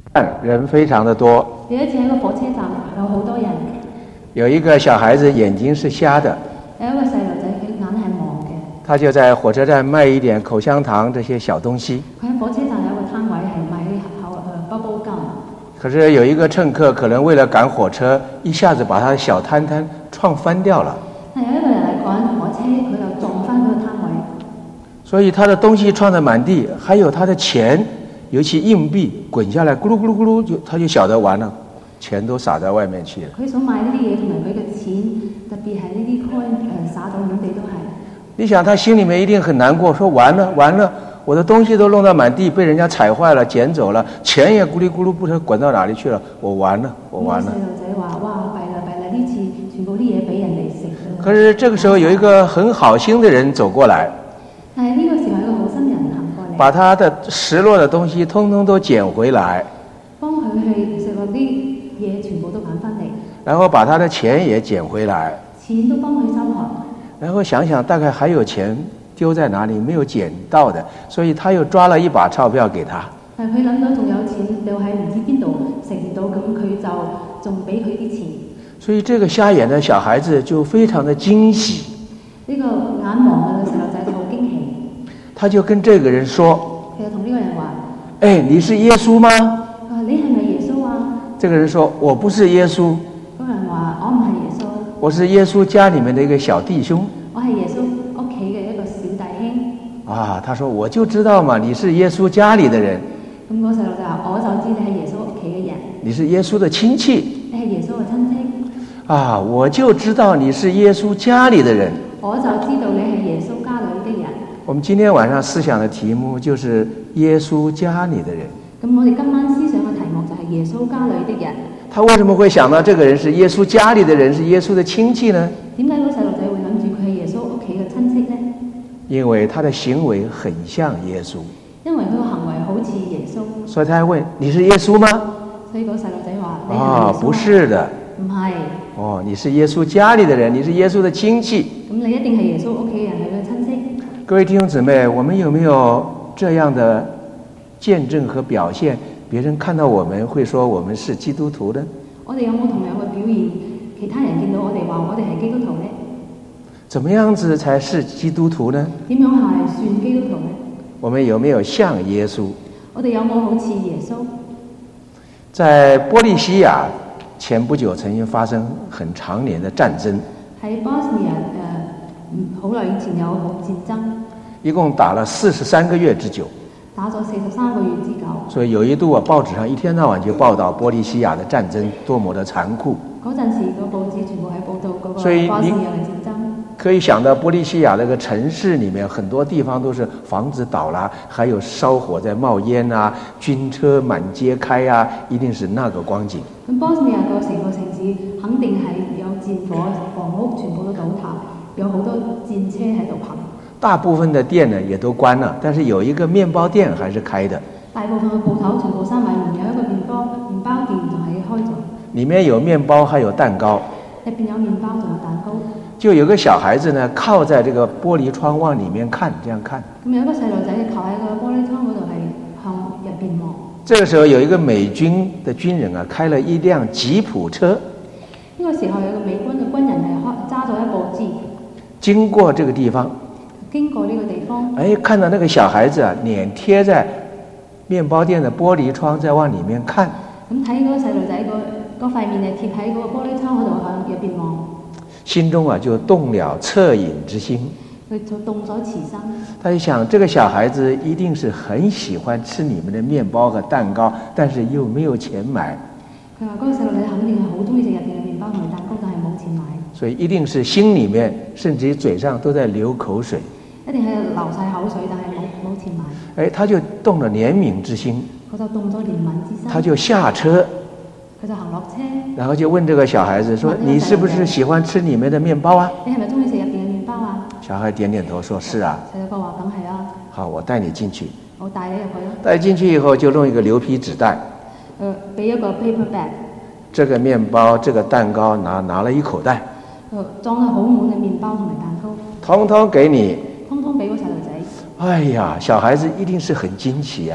人非常的多。 有一次喺個火車站有好多人， 有一個小孩子眼睛是瞎的， 有一個細路仔佢眼係盲嘅， 他就在火車站賣一點口香糖這些小東西。 佢喺火車站有一個攤位係賣啲bubble gum。 可是有一個乘客可能為了趕火車，一下子把他的小攤攤撞翻掉了。 但有一個人嚟趕火車，佢就撞翻嗰個攤位， 所以他的東西撞得滿地，還有他的錢，尤其硬幣滾下來，咕嚕咕嚕咕嚕，他就曉得完了，錢都灑在外面去了。 佢所買呢啲嘢同埋佢嘅錢，特別係呢啲 coin 灑到滿地都係。 你想他心裡面一定很難過，說完了完了，我的東西都弄到滿地，被人家踩壞了，撿走了，錢也咕哩咕嚕不知道滾到哪裡去了，我完了，我完了。 細路仔話：哇，弊啦弊啦，呢次全部啲嘢俾人哋食咗。 可是這個時候有一個很好心的人走過來， 但係呢個時候有一個好心人行過嚟， 把他的失落的東西通通都撿回來， 幫佢去食嗰啲嘢，全部都揾翻嚟， 然後把他的錢也撿回來， 錢都幫佢收學。 然後想想大概還有錢丟在哪裡沒有撿到的，所以他又抓了一把鈔票給他。 但係佢諗到仲有錢掉喺唔知邊度食唔到，咁佢就仲俾佢啲錢。 所以這個瞎眼的小孩子就非常的驚喜， 呢個眼盲嘅細路仔就好驚喜， 他就跟這個人說： 佢就同呢個人話： 哎，你是耶穌嗎？ 你係咪耶穌啊？ 這個人說：我不是耶穌。 嗰個人話：我唔係耶穌， 我是耶穌家裡面的一個小弟兄。 我係耶穌屋企嘅一個小弟兄。 啊，他說我就知道嘛，你是耶穌家裡的人。 咁嗰個細路仔話：我就知你係耶穌屋企嘅人， 你是耶穌的親戚。 你係耶穌嘅親戚。 啊，我就知道你是耶穌家裡的人。 我就知道你係耶穌家裡的人。 我們今天晚上思想的題目就是耶穌家裡的人。 咁我哋今晚思想嘅題目就係耶穌家裡的人。 他為什麼會想到這個人是耶穌家裡的人，是耶穌的親戚呢？ 點解個細路仔會諗住佢係耶穌屋企嘅親戚呢？ 因為他的行為很像耶穌。 因為佢個行為好似耶穌。 所以他問：你是耶穌嗎？ 所以個細路仔話：你係耶穌嗎？ 不是的。 唔係。 哦，你是耶穌家裡的人，你是耶穌的親戚。 咁你一定係耶穌屋企人，係佢親戚。 各位弟兄姊妹，我們有沒有這樣的見證和表現？別人看到我們會說我們是基督徒呢？ 我哋有冇同樣嘅表現？其他人見到我哋話我哋係基督徒呢？ 怎麼樣子才是基督徒呢？ 點樣係算基督徒呢？ 我們有沒有像耶穌？ 我哋有冇好似耶穌？ 在波利西亞前不久曾經發生很長年的戰爭。 喺波斯尼亞好耐以前有戰爭， 一共打了43個月之久。 打咗43個月之久。 所以有一度報紙上一天到晚就報道波利西亞的戰爭多麼的殘酷。 嗰陣時個報紙全部係報道嗰個波斯尼亞嘅戰爭。 可以想到波利西亞那個城市裡面很多地方都是房子倒了，還有燒火在冒煙啊，軍車滿街開啊，一定是那個光景。 咁波斯尼亞個成個城市肯定係有戰火，房屋全部都倒塌，有好多戰車喺度行。大部分的店呢也都關了，但是有一個麵包店還是開的。大部分嘅鋪頭全部閂埋門，有一個麵包店仲係開咗。裡面有麵包，還有蛋糕。入邊有麵包，仲有蛋糕。就有個小孩子呢，靠在這個玻璃窗往裡面看，這樣看。咁有一個細路仔靠喺個玻璃窗嗰度係向入邊望。這個時候有一個美軍的軍人啊，開了一輛吉普車。呢個時候有個美軍嘅軍人係揸咗一部吉普，經過這個地方。經過呢個地方，哎，看到那個小孩子啊，臉貼在麵包店的玻璃窗，在往裡面看。咁睇嗰個細路仔嗰塊面係貼喺嗰個玻璃窗嗰度向入邊望，心中啊就動了惻隱之心。佢就動咗慈心。他就想，這個小孩子一定是很喜歡吃你們的麵包和蛋糕，但是又沒有錢買。佢話嗰個細路仔肯定係好中意食入邊嘅麵包同埋蛋糕，但係冇錢買。所以一定是心裡面甚至於嘴上都在流口水。一定係流晒口水，但係冇錢買。哎，他就動了憐憫之心。佢就動咗憐憫之心。他就下車。佢就行落車。然後就問這個小孩子說：你是不是喜歡吃裡面的麵包啊？你係咪中意食入邊嘅麵包啊？小孩點點頭說：是啊。細路哥話：梗係啊。好，我帶你進去。我帶你入去咯。帶進去以後就弄一個牛皮紙袋。俾一個 paper bag。這個麵包、這個蛋糕拿了一口袋。裝得好滿嘅麵包同埋蛋糕。通通給你。通通俾個細路仔。哎呀，小孩子一定是很驚奇啊！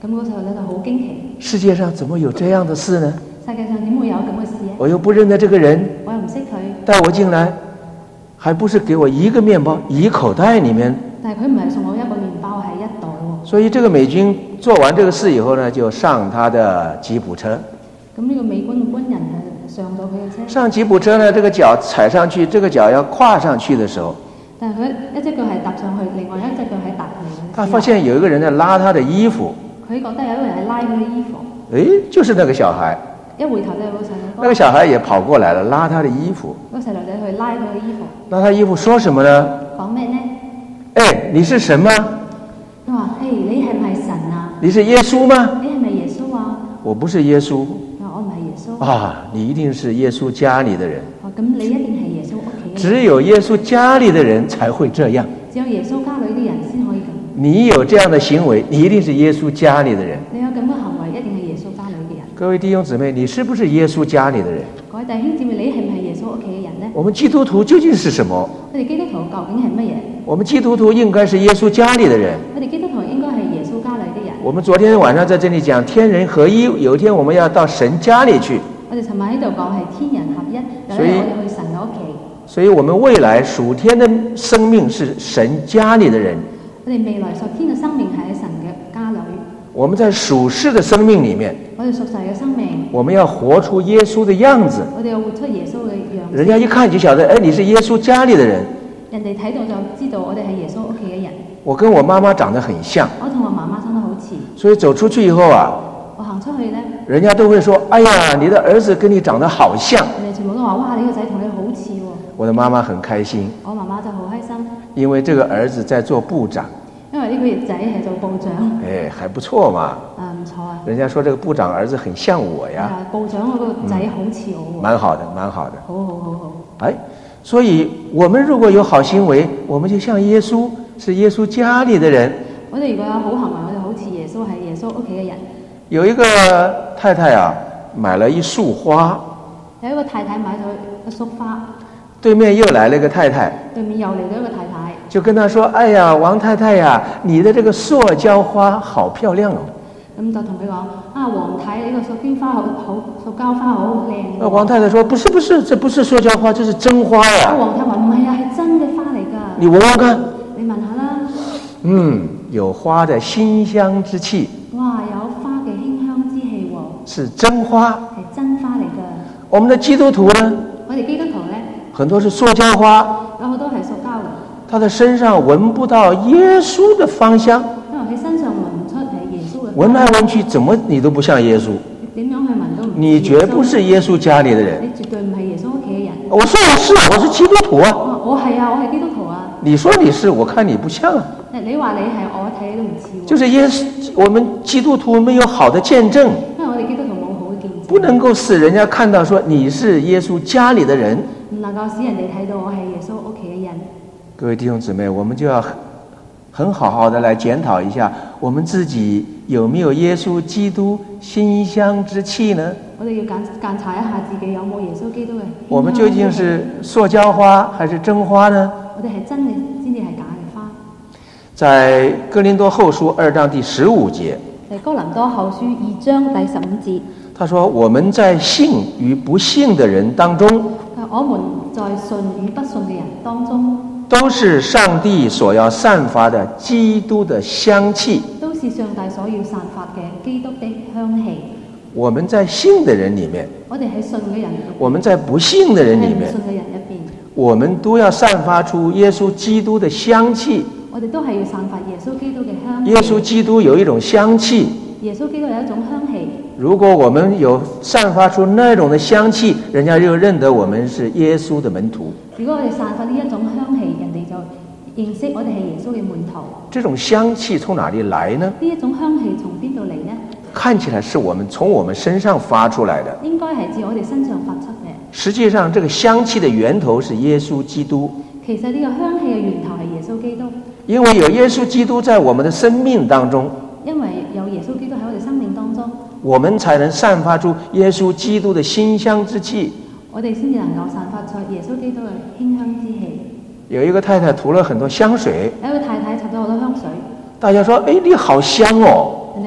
咁個細路仔就好驚奇。 世界上怎麼有這樣的事呢？ 世界上點會有咁嘅事啊？ 我又不認得這個人， 我又唔識佢， 帶我進來，還不是給我一個麵包一口袋裡面。 但係佢唔係送我一個麵包，係一袋喎。 所以這個美軍做完這個事以後呢，就上他的吉普車。 咁呢個美軍嘅軍人上咗佢嘅車。 上吉普車呢，這個腳踩上去，這個腳要跨上去的時候， 但係佢一隻腳係踏上去，另外一隻腳係踏嚟嘅。 他發現有一個人在拉他的衣服。 佢覺得有一個人係拉佢嘅衣服。 誒，就是那個小孩。 一回頭就有個細路哥。 那個小孩也跑過來了，拉他的衣服。 個細路仔去拉佢嘅衣服。 拉他衣服說什麼呢？ 講咩呢？ 誒，你是神嗎？ 佢話：嘿，你係唔係神啊？ 你是耶穌嗎？ 你係咪耶穌啊？ 我不是耶穌。 我唔係耶穌。 啊，你一定是耶穌家裏的人。 咁你一定係耶穌屋企。 只有耶穌家裏的人才會這樣。 只有耶穌家裏啲人先可以咁。 你有這樣的行為，你一定是耶穌家裏的人。 你有咁嘅行為，一定係耶穌家裏嘅人。 各位弟兄姊妹，你是不是耶穌家裏的人？ 各位弟兄姊妹，你係唔係耶穌屋企嘅人呢？ 我們基督徒究竟是什麼？ 我哋基督徒究竟係乜嘢？ 我們基督徒應該是耶穌家裏的人。 我哋基督徒應該係耶穌家裏嘅人。 我們昨天晚上在這裡講天人合一，有一天我們要到神家裏去。 我哋尋晚喺度講係天人合一，有一日我哋去神嘅屋企。 所以我們未來屬天的生命是神家裏的人。 我哋未來屬天嘅生命係喺神嘅家裏。 我們在屬世的生命裡面， 我哋屬世嘅生命， 我們要活出耶穌的樣子。 我哋要活出耶穌嘅樣子。 人家一看就曉得，哎，你是耶穌家裏的人。 人哋睇到就知道我哋係耶穌屋企嘅人。 我跟我媽媽長得很像。 我同我媽媽生得好似。 所以走出去以後啊， 我行出去呢， 人家都會說：哎呀，你的兒子跟你長得好像。 人哋全部都話：哇，你個仔同你好似喎。 我的媽媽很開心。 我媽媽就好開心。 因為這個兒子在做部長。 因為呢個仔係做部長。 哎，還不錯嘛。 唔錯啊。 人家說這個部長兒子很像我呀。 部長嗰個仔好似我。 蠻好的，蠻好的。 好。 哎，所以我們如果有好行為，我們就像耶穌，是耶穌家裏的人。 我哋如果有好行為，我哋好似耶穌，係耶穌屋企嘅人。 有一個太太啊，買了一束花。 有一個太太買咗一束花。 對面又來了一個太太。 對面又嚟咗一個太太。 就跟他說：哎呀，王太太呀，你的這個塑膠花好漂亮哦。咁就同佢講：啊，王太，呢個塑膠花塑膠花好靚。 王太太說：不是，這不是塑膠花，這是真花呀。 王太話：唔係啊，係真嘅花嚟㗎。 你聞聞看。 你聞下啦。 有花的馨香之氣。 哇，有花嘅馨香之氣喎。 是真花。 係真花嚟㗎。 我們的基督徒呢？ 我哋基督徒呢？ 很多是塑膠花。 有好多係塑膠嘅。 他的身上聞不到耶穌的芳香。 因為佢身上聞唔出係耶穌嘅。 聞來聞去，怎麼你都不像耶穌？ 點樣去聞都唔似。 你絕不是耶穌家裏的人。 你絕對唔係耶穌屋企嘅人。 我說我是基督徒啊。 我係啊，我係基督徒啊。 你說你是，我看你不像啊。 你話你係，我睇你都唔似。 就是耶穌，我們基督徒沒有好的見證。 因為我哋基督徒冇好嘅見證。 不能夠使人家看到說你是耶穌家裏的人。 唔能夠使人哋睇到我係耶穌屋企嘅人。 各位弟兄姊妹，我們就要很好好的來檢討一下，我們自己有沒有耶穌基督馨香之氣呢？ 我哋要檢查一下自己有冇耶穌基督嘅。 我們究竟是塑膠花還是真花呢？ 我哋係真嘅先至係假嘅花。 在哥林多後書2章第15節。 係哥林多後書2章第15節。 他說：我們在信與不信的人當中， 我們在信與不信嘅人當中， 都是上帝所要散發的基督的香氣。 都是上帝所要散發嘅基督的香氣。 我們在信的人裡面， 我哋喺信嘅人， 我們在不信的人裡面， 信嘅人入邊， 我們都要散發出耶穌基督的香氣。 我哋都係要散發耶穌基督嘅香氣。 耶穌基督有一種香氣。 耶穌基督有一種香氣。 如果我們有散發出那種的香氣，人家就認得我們是耶穌的門徒。 如果我哋散發呢一種香氣，人哋就認識我哋係耶穌嘅門徒。 這種香氣從哪裡來呢？ 呢一種香氣從邊度嚟呢？ 看起來是從我們身上發出來的。 應該係自我哋身上發出嘅。 實際上，這個香氣的源頭是耶穌基督。 其實呢個香氣嘅源頭係耶穌基督。 因為有耶穌基督在我們的生命當中。 因為有耶穌基督喺我哋生命當中， 我們才能散發出耶穌基督的馨香之氣。 我哋先至能夠散發出耶穌基督嘅馨香之氣。 有一個太太塗了很多香水， 有一個太太搽咗好多香水。 大家說：哎，你好香哦！ 人哋話：哇，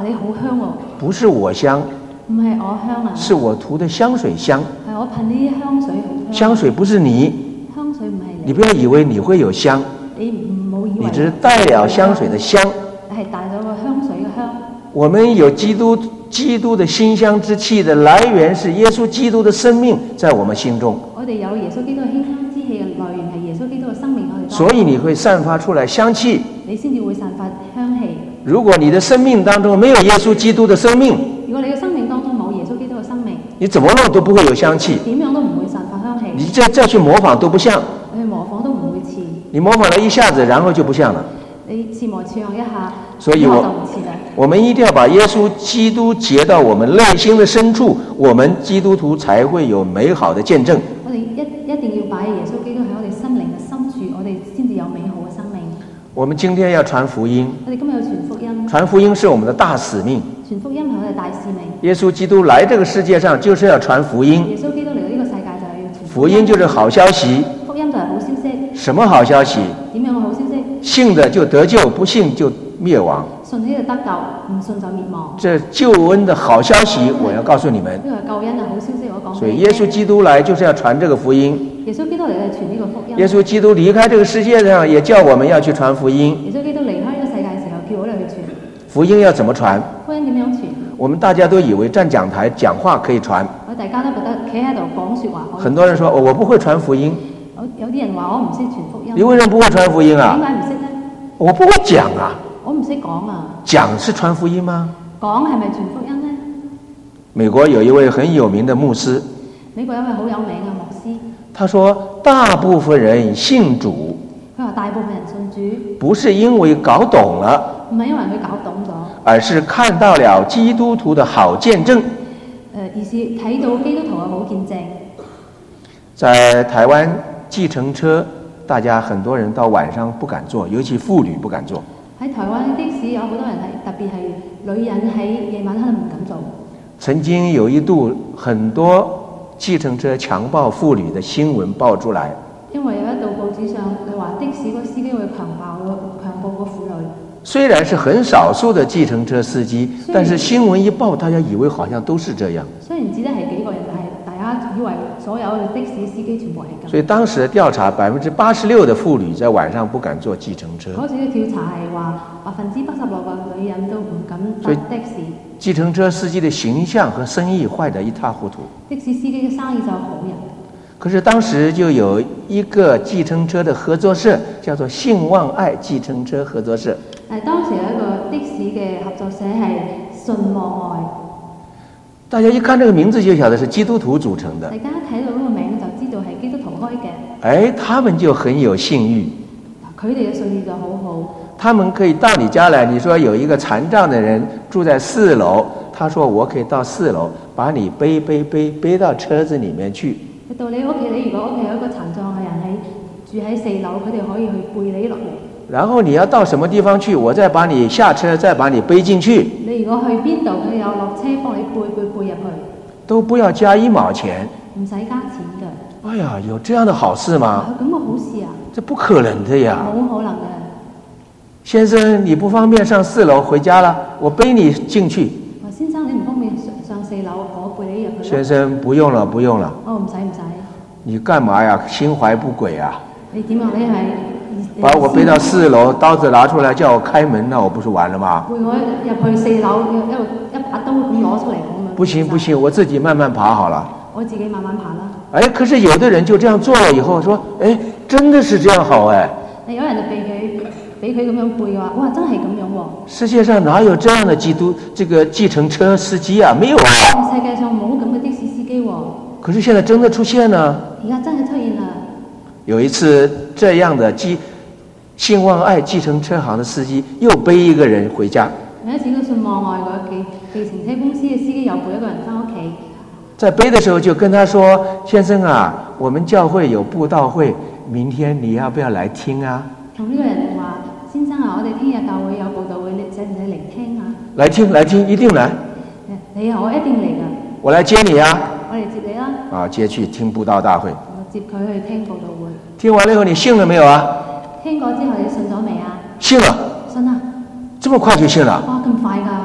你好香喎。 不是我香， 唔係我香啊， 是我塗的香水香。 係我噴啲香水好香。 香水不是你， 香水唔係你。 你不要以為你會有香， 你唔好以為。 你只是帶了香水的香。 係帶咗個香水嘅香。 我們有基督的馨香之氣的來源是耶穌基督的生命在我們心中。 我哋有耶穌基督嘅馨香之氣嘅來源係耶穌基督嘅生命，我哋。 所以你會散發出來香氣。 你先至會散發香氣。 如果你的生命當中沒有耶穌基督的生命， 如果你嘅生命當中冇耶穌基督嘅生命， 你怎麼弄都不會有香氣。 點樣都唔會散發香氣。 你再去模仿都不像。 你去模仿都唔會似。 你模仿了一下子，然後就不像了。 你似模似樣一下， 所以我們一定要把耶穌基督結到我們內心的深處，我們基督徒才會有美好的見證。 我哋一定要擺耶穌基督喺我哋心靈嘅深處，我哋先至有美好嘅生命。 我們今天要傳福音。 我哋今日要傳福音。傳福音是我們的大使命。 傳福音係我哋大使命。 耶穌基督來這個世界上就是要傳福音。 耶穌基督嚟到呢個世界就係要傳福音，就是好消息。 福音就係好消息。 什麼好消息？ 點樣嘅好消息？ 信的就得救，不信就滅亡。 信就得救，唔信就滅亡。 這救恩的好消息，我要告訴你們。 呢個救恩嘅好消息，我講。 所以耶穌基督來就是要傳這個福音。 耶穌基督嚟係傳呢個福音。 耶穌基督離開這個世界上，也叫我們要去傳福音。 耶穌基督離開呢個世界嘅時候，叫我哋去傳。 福音要怎麼傳？ 福音點樣傳？ 我們大家都以為站講台講話可以傳。 我大家都覺得企喺度講説話。 很多人說我不會傳福音。 有啲人話我唔識傳福音。 你為什麼不會傳福音啊？ 點解唔識呢？ 我不會講啊。 我唔識講啊。 講是傳福音嗎？ 講係咪傳福音呢？ 美國有一位很有名的牧師。 美國有一位好有名嘅牧師。 他說大部分人信主。 佢話大部分人信主。 不是因為搞懂了。 唔係因為佢搞懂咗。 而是看到了基督徒的好見證。 而是睇到基督徒嘅好見證。 在台灣計程車，大家很多人到晚上不敢坐，尤其婦女不敢坐。 喺台灣的士有好多人係，特別係女人喺夜晚黑唔敢做。 曾經有一度很多計程車強暴婦女的新聞爆出來。 因為有一度報紙上佢話的士個司機會強暴個婦女。雖然是很少數的計程車司機，但是新聞一報，大家以為好像都是這樣。雖然只得係幾個人，但係大家以為所有的士司機全部係咁。所以當時調查86%的婦女在晚上不敢坐計程車。嗰時嘅調查係話86%嘅女人都唔敢搭的士。計程車司機的形象和生意壞得一塌糊塗。的士司機嘅生意就好人。可是當時就有一個計程車的合作社，叫做信望愛計程車合作社。當時有一個的士嘅合作社係信望愛。大家一看這個名字就曉得是基督徒組成的。大家睇到嗰個名就知道係基督徒開嘅。他們就很有信譽。佢哋嘅信譽就好好。他們可以到你家來，你說有一個殘障的人住在4樓，他說我可以到4樓，把你背到車子裏面去。到你屋企，你如果屋企有一個殘障嘅人喺住喺4樓，佢哋可以去背你落嚟。然後你要到什麼地方去，我再把你下車，再把你背進去。你如果去邊度，佢有落車幫你背入去。都不要加1毛錢。唔使加錢嘅。哎呀，有這樣的好事嗎？咁嘅好事啊？這不可能的呀。冇可能嘅。先生，你不方便上4樓回家了，我背你進去。先生，你唔方便上4樓，我背你入去。先生，不用了，不用了。哦，唔使。你幹嘛呀？心懷不軌啊？你點啊？你係把我背到4樓，刀子拿出來叫我開門，那我不是完了嗎？背我入去4樓，一把刀咁攞出嚟咁樣。不行，我自己慢慢爬好了。我自己慢慢爬啦。可是有的人就這樣做了以後，說，真的是這樣好有人就俾佢咁樣背嘅話，哇，真係咁樣喎！世界上哪有這樣的這個計程車司機啊？沒有啊！世界上冇咁嘅的士司機喎。可是現在真的出現了。而家真係出現啦。有一次，這樣的信望愛計程車行的司機又背一個人回家。有一次，個信望愛個計程車公司嘅司機又背一個人翻屋企。在背的時候就跟他說：先生啊，我們教會有佈道會，明天你要不要來聽啊？同呢個人話：先生啊，我哋聽日教會有佈道會，你使唔使嚟聽啊？來聽，一定來。你好，我一定嚟㗎。我來接你啊！我嚟接你啦。接去聽佈道大會。我接佢去聽佈道會。聽完了以後，你信了沒有啊？聽過之後，你信咗未啊？信了。信啦。這麼快就信了？哇，咁快㗎！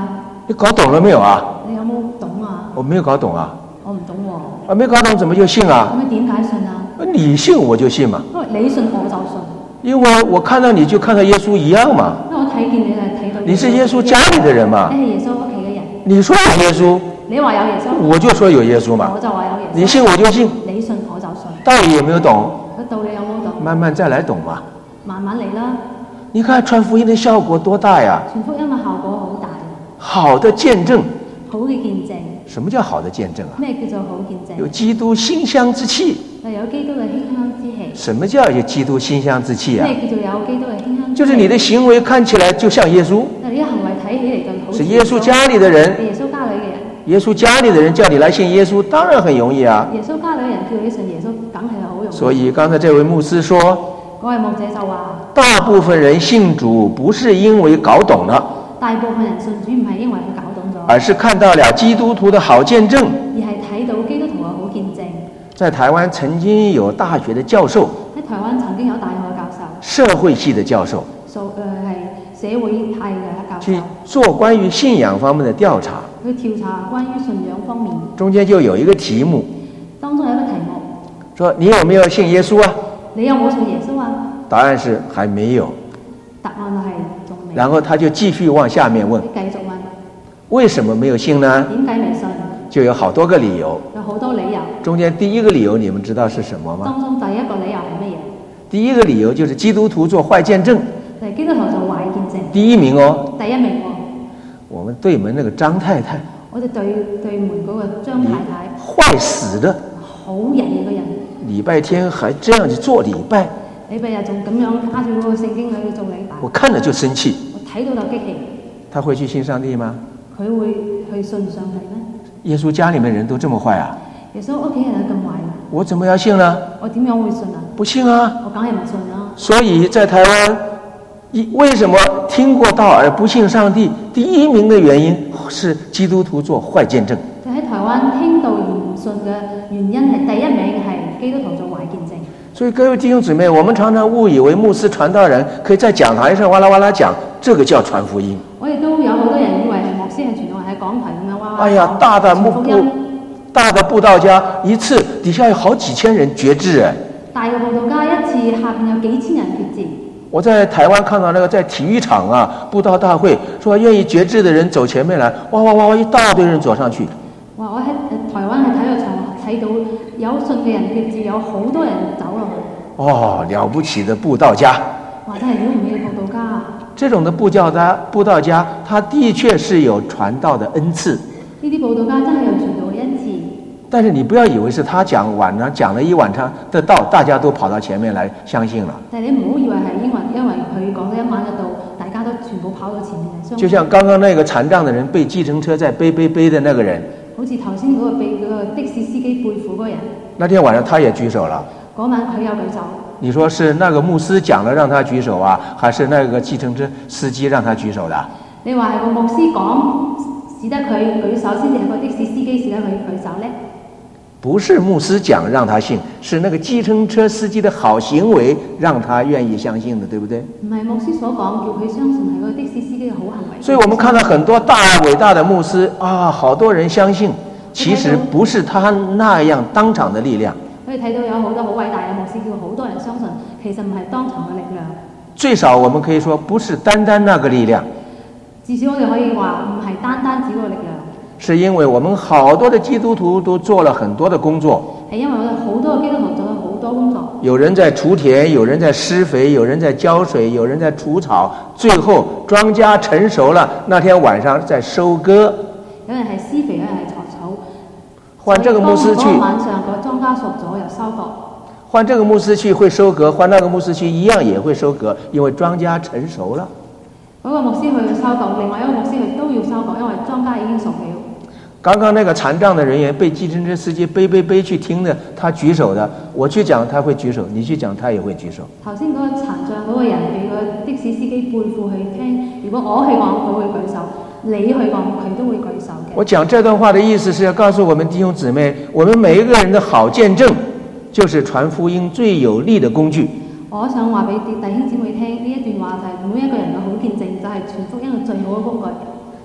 你搞懂了没有啊？ 你有冇懂啊？ 我没有搞懂啊。 我唔懂喎。 没搞懂怎么就信啊？ 咁你點解信啊？ 你信我就信嘛。 你信我就信。 因为我看到你就看到耶穌一樣嘛。 因為我睇見你就睇到。 你是耶穌家裏的人嘛？ 你係耶穌屋企嘅人。 你說有耶穌。 你話有耶穌。我就說有耶穌嘛。 我就話有耶穌。 你信我就信。 你信我就信。 道理有沒有懂？ 道理有冇懂？ 慢慢再來懂嘛。 慢慢嚟啦。 你看傳福音的效果多大呀？ 傳福音嘅效果好大。 好的見證。 好嘅見證。什麼叫好的見證啊？ 咩叫做好見證？ 有基督馨香之氣。 有基督嘅馨香之氣。 什麼叫有基督馨香之氣啊？ 咩叫做有基督嘅馨香之氣？ 就是你的行為看起來就像耶穌。 你嘅行為睇起嚟就好似。 是耶穌家裏的人。 耶穌家裏嘅人。 耶穌家裏的人叫你來信耶穌，當然很容易啊。 耶穌家裏嘅人叫你信耶穌，梗係好容易。 所以剛才這位牧師說， 嗰位牧者就話， 大部分人信主不是因為搞懂了， 大部分人信主唔係因為佢搞懂咗， 而是看到了基督徒的好見證， 而係睇到基督徒嘅好見證。 在台灣曾經有大學的教授， 喺台灣曾經有大學嘅教授， 社會系的教授， 係社會派嘅教授， 去做關於信仰方面的調查。 去調查關於信仰方面， 中間就有一個題目， 當中有一個題目， 說你有沒有信耶穌啊？ 你有冇信耶穌啊？ 答案是還沒有。 答案係仲未。 然後他就繼續往下面問， 繼續問， 為什麼沒有信呢？ 點解未信？ 就有好多個理由。 有好多理由。 中間第一個理由你們知道是什麼嗎？ 當中第一個理由係乜嘢？ 第一個理由就是基督徒做壞見證。 係基督徒做壞見證。第一名哦。 第一名喎。 我們對門那個張太太。 我哋對門嗰個張太太。 壞死的。 好人嘅個人。禮拜天還這樣子做禮拜。 禮拜日仲咁樣揸住嗰個聖經去做禮拜。 我看了就生氣。 我睇到就激氣。 他會去信上帝嗎？ 佢會去信上帝咩？ 耶穌家裡面人都這麼壞啊？ 耶穌屋企人咁壞啊？ 我怎麼要信呢？ 我點樣會信啊？ 不信啊！ 我梗係唔信啦。 所以在台灣，為什麼聽過道而不信上帝？第一名的原因是基督徒做壞見證。 就喺台灣聽道而唔信嘅原因係第一名係基督徒做壞見證。 所以各位弟兄姊妹，我們常常誤以為牧師傳道人可以在講台上哇啦哇啦講，這個叫傳福音。 我亦都有好多人以為係牧師係傳道人喺講台咁樣哇哇。 哎呀，大的布道家一次底下有好幾千人決志哎。 大嘅布道家一次下邊有幾千人決志。 我在台灣看到那個在體育場啊布道大會，說願意決志的人走前面來，哇哇哇一大堆人走上去。 哇！我喺台灣嘅體育場睇到有信嘅人決志，有好多人走落去。 哦，了不起的布道家。 哇！真係了唔起嘅布道家啊！這種的布道家，他的確是有傳道的恩賜。 呢啲布道家真係有傳道嘅恩賜。 但是你不要以為是他講了一晚上的道，大家都跑到前面來相信了。 但係你唔好以為係因為佢講咗一晚嘅道，大家都全部跑到前面嚟相信。 就像剛剛那個殘障的人被計程車在背的那個人。 好似頭先嗰個被嗰個的士司機背負嗰個人。 那天晚上他也舉手了。 嗰晚佢有舉手。你說是那個牧師講了讓他舉手啊，還是那個計程車司機讓他舉手的？ 你話係個牧師講使得佢舉手，先至係個的士司機使得佢舉手呢？ 不是牧師講讓他信，是那個計程車司機的好行為讓他願意相信的，對不對？ 唔係牧師所講叫佢相信係個的士司機嘅好行為。 所以我們看到很多大偉大的牧師啊，好多人相信，其實不是他那樣當場的力量。 可以睇到有好多好偉大嘅牧師叫好多人相信，其實唔係當場嘅力量。 最少我們可以說不是單單那個力量。 至少我哋可以話唔係單單指嗰個力量。 是因為我們好多的基督徒都做了很多的工作。 係因為我哋好多基督徒做咗好多工作。 有人在鋤田，有人在施肥，有人在澆水，有人在除草，最後莊稼成熟了，那天晚上在收割。 有人係施肥，有人係除草。 換這個牧師去。 當晚上個莊稼熟咗又收割。 換這個牧師去會收割，換那個牧師去一樣也會收割，因為莊稼成熟了。 嗰個牧師去收割，另外一個牧師去都要收割，因為莊稼已經熟了。 剛剛那個殘障的人員被計程車司機背去聽的，他舉手的，我去講他會舉手，你去講他也會舉手。 頭先嗰個殘障嗰個人俾個的士司機背負去聽，如果我去講佢會舉手，你去講佢都會舉手嘅。 我講這段話的意思是要告訴我們弟兄姊妹，我們每一個人的好見證，就是傳福音最有力的工具。 我想話俾弟兄姊妹聽，呢一段話就係每一個人嘅好見證，就係傳福音嘅最好嘅工具。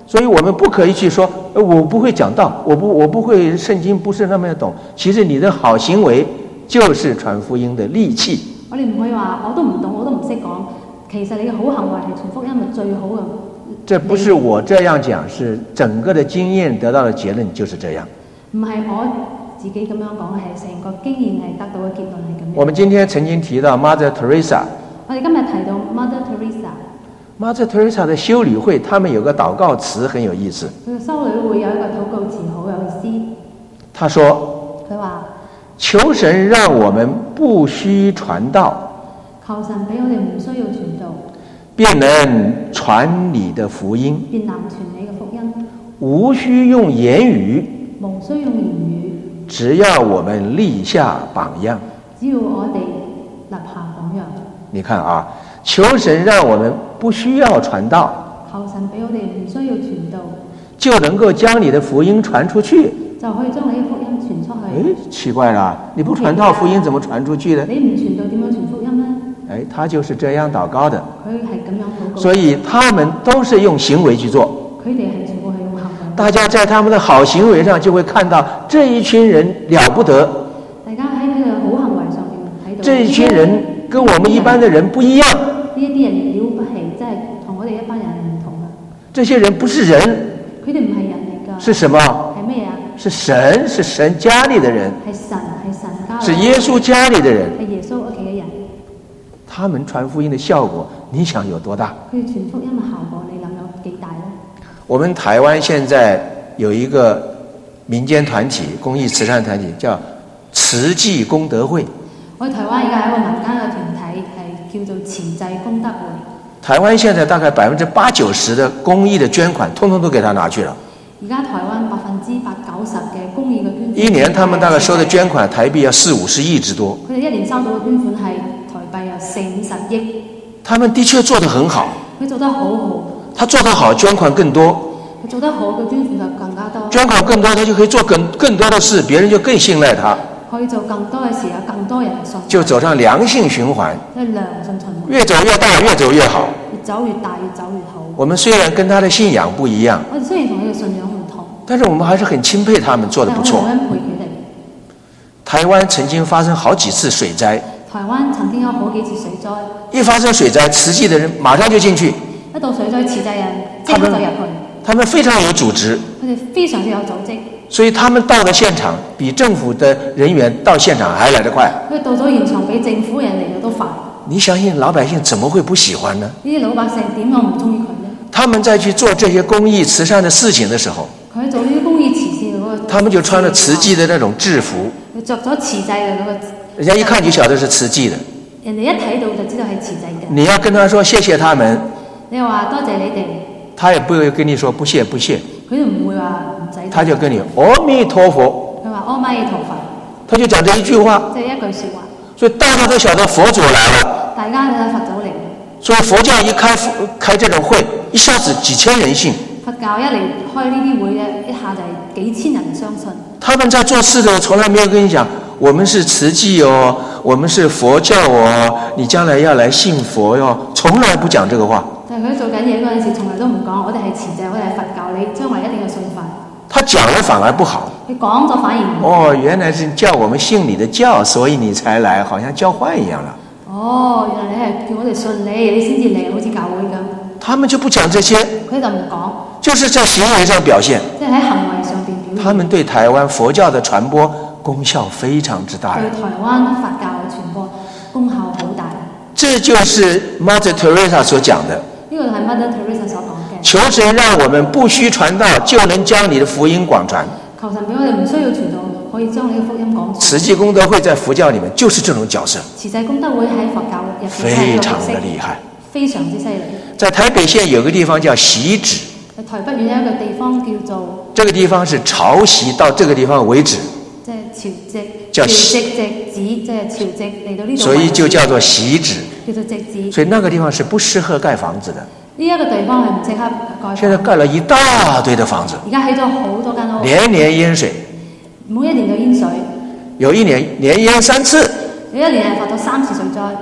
所以我們不可以去說我不會講道，我不會聖經不是那麼懂。其實你的好行為就是傳福音的利器。 我哋唔可以話我都唔懂，我都唔識講。其實你嘅好行為係傳福音嘅最好嘅。 這不是我這樣講，是整個的經驗得到的結論就是這樣。 唔係我自己咁樣講，係成個經驗係得到嘅結論係咁樣。 我們今天曾經提到 Mother Teresa。 我哋今日提到 Mother Teresa。Mother Teresa 的修女會，他們有個禱告詞很有意思。 佢嘅修女會有一個禱告詞好有意思。 他說：佢話求神讓我們不需傳道， 求神俾我哋唔需要傳道， 便能傳你的福音， 便能傳你嘅福音， 無需用言語， 無需用言語， 只要我們立下榜樣， 只要我哋立下榜樣。 你看啊，求神讓我們不需要傳道， 求神俾我哋唔需要傳道， 就能夠將你的福音傳出去， 就可以將你嘅福音傳出去。 奇怪了，你不傳道，福音怎麼傳出去呢？ 你唔傳道，點樣傳福音呢？ 他就是這樣禱告的。 佢係咁樣禱告。 所以他們都是用行為去做。 佢哋係全部係用行為。 大家在他們的好行為上就會看到這一群人了不得。 大家喺佢嘅好行為上面睇到。 這一群人跟我們一般的人不一樣。 呢一啲人了不起，即係同我哋一般人唔同嘅。 這些人不是人。 佢哋唔係人嚟㗎。 是什麼？ 係咩啊？ 是神，是神家裏的人。 係神家。 是耶穌家裏的人。 係耶穌屋企嘅人。 他們傳福音的效果，你想有多大？ 佢傳福音嘅效果，你諗有幾大呢？ 我們台灣現在有一個民間團體、公益慈善團體，叫慈濟功德會。我哋台灣而家係一個民間嘅團體，係叫做慈濟功德會。台灣現在大概80%-90%的公益的捐款，通通都給他拿去了。 而家台灣80%-90%嘅公益嘅捐款， 一年他們大概收的捐款台幣要40-50億之多。 佢哋一年收到嘅捐款係台幣有40-50億。 他們的確做得很好。 佢做得好好。 他做得好，捐款更多。 佢做得好，佢捐款就更加多。 捐款更多，他就可以做更多的事，別人就更信賴他。 可以做更多嘅事，有更多人信。 就走上良性循環。 即係良性循環。 越走越大，越走越好。 越走越大，越走越好。 我們雖然跟他的信仰不一樣， 我哋雖然同佢嘅信仰唔同， 但是我們還是很欽佩他們做得不錯。台灣曾經發生好幾次水災。 台灣曾經有好幾次水災。 一發生水災，慈濟的人馬上就進去。 一到水災，慈濟人即刻就入去。 他們非常有組織。 佢哋非常之有組織。 所以他們到了現場，比政府的人員到現場還來得快。 佢到咗現場，比政府人嚟得都快。 你相信老百姓怎麼會不喜歡呢？ 呢啲老百姓點解唔中意佢呢？ 他們在去做這些公益慈善的事情的時候， 佢做呢啲公益慈善嘅嗰個， 他們就穿了慈濟的那種制服。 佢着咗慈濟嘅嗰個， 人家一看就曉得是慈濟的。 人哋一睇到就知道係慈濟嘅。 你要跟他說謝謝他們， 你話多謝你哋， 他也不會跟你說不謝不謝。 佢都唔會話唔使。 他就跟你阿彌陀佛。 佢話阿彌陀佛。 他就講這一句話。 即係一句説話。 所以大家都曉得佛祖來了。 大家都睇佛祖嚟。 所以佛教一開這種會，一下子幾千人信。 佛教一嚟開呢啲會嘅，一下就係幾千人相信。 他們在做事的從來沒有跟你講，我們是慈濟哦，我們是佛教哦，你將來要來信佛喲，從來不講這個話。 但係佢做緊嘢嗰陣時，從來都唔講，我哋係慈濟，我哋係佛教，你將來一定要信佛。 他講了反而不好。 佢講咗反而唔好。 哦，原來是叫我們信你的教，所以你才來，好像交換一樣了。 哦，原來你係叫我哋信你，你先至嚟，好似教會咁。 他們就不講這些。 佢就唔講。 就是在行為上表現。 即係喺行為上邊表現。 他們對台灣佛教的傳播功效非常之大。 對台灣佛教嘅傳播功效好大。 這就是 Mother Teresa 所講的。 呢個係 Mother Teresa 所講嘅。 求神讓我們不需傳道，就能將你的福音廣傳。 求神俾我哋唔需要傳道，可以將你嘅福音廣傳。 慈濟功德會在佛教裡面就是這種角色。 慈濟功德會喺佛教入邊非常的厲害， 非常之犀利。 在台北縣有個地方叫汐止。 台北縣有一個地方叫做。 這個地方是潮汐到這個地方為止。 即係潮汐。 叫潮汐直指，即係潮汐嚟到呢度。 所以就叫做汐止。 叫做直指。 所以那個地方是不適合蓋房子的。 呢一個地方係唔適合蓋。 現在蓋了一大堆的房子。 而家起咗好多間屋。 年年淹水。 每一年就淹水。 有一年連淹3次。 有一年係發咗3次水災。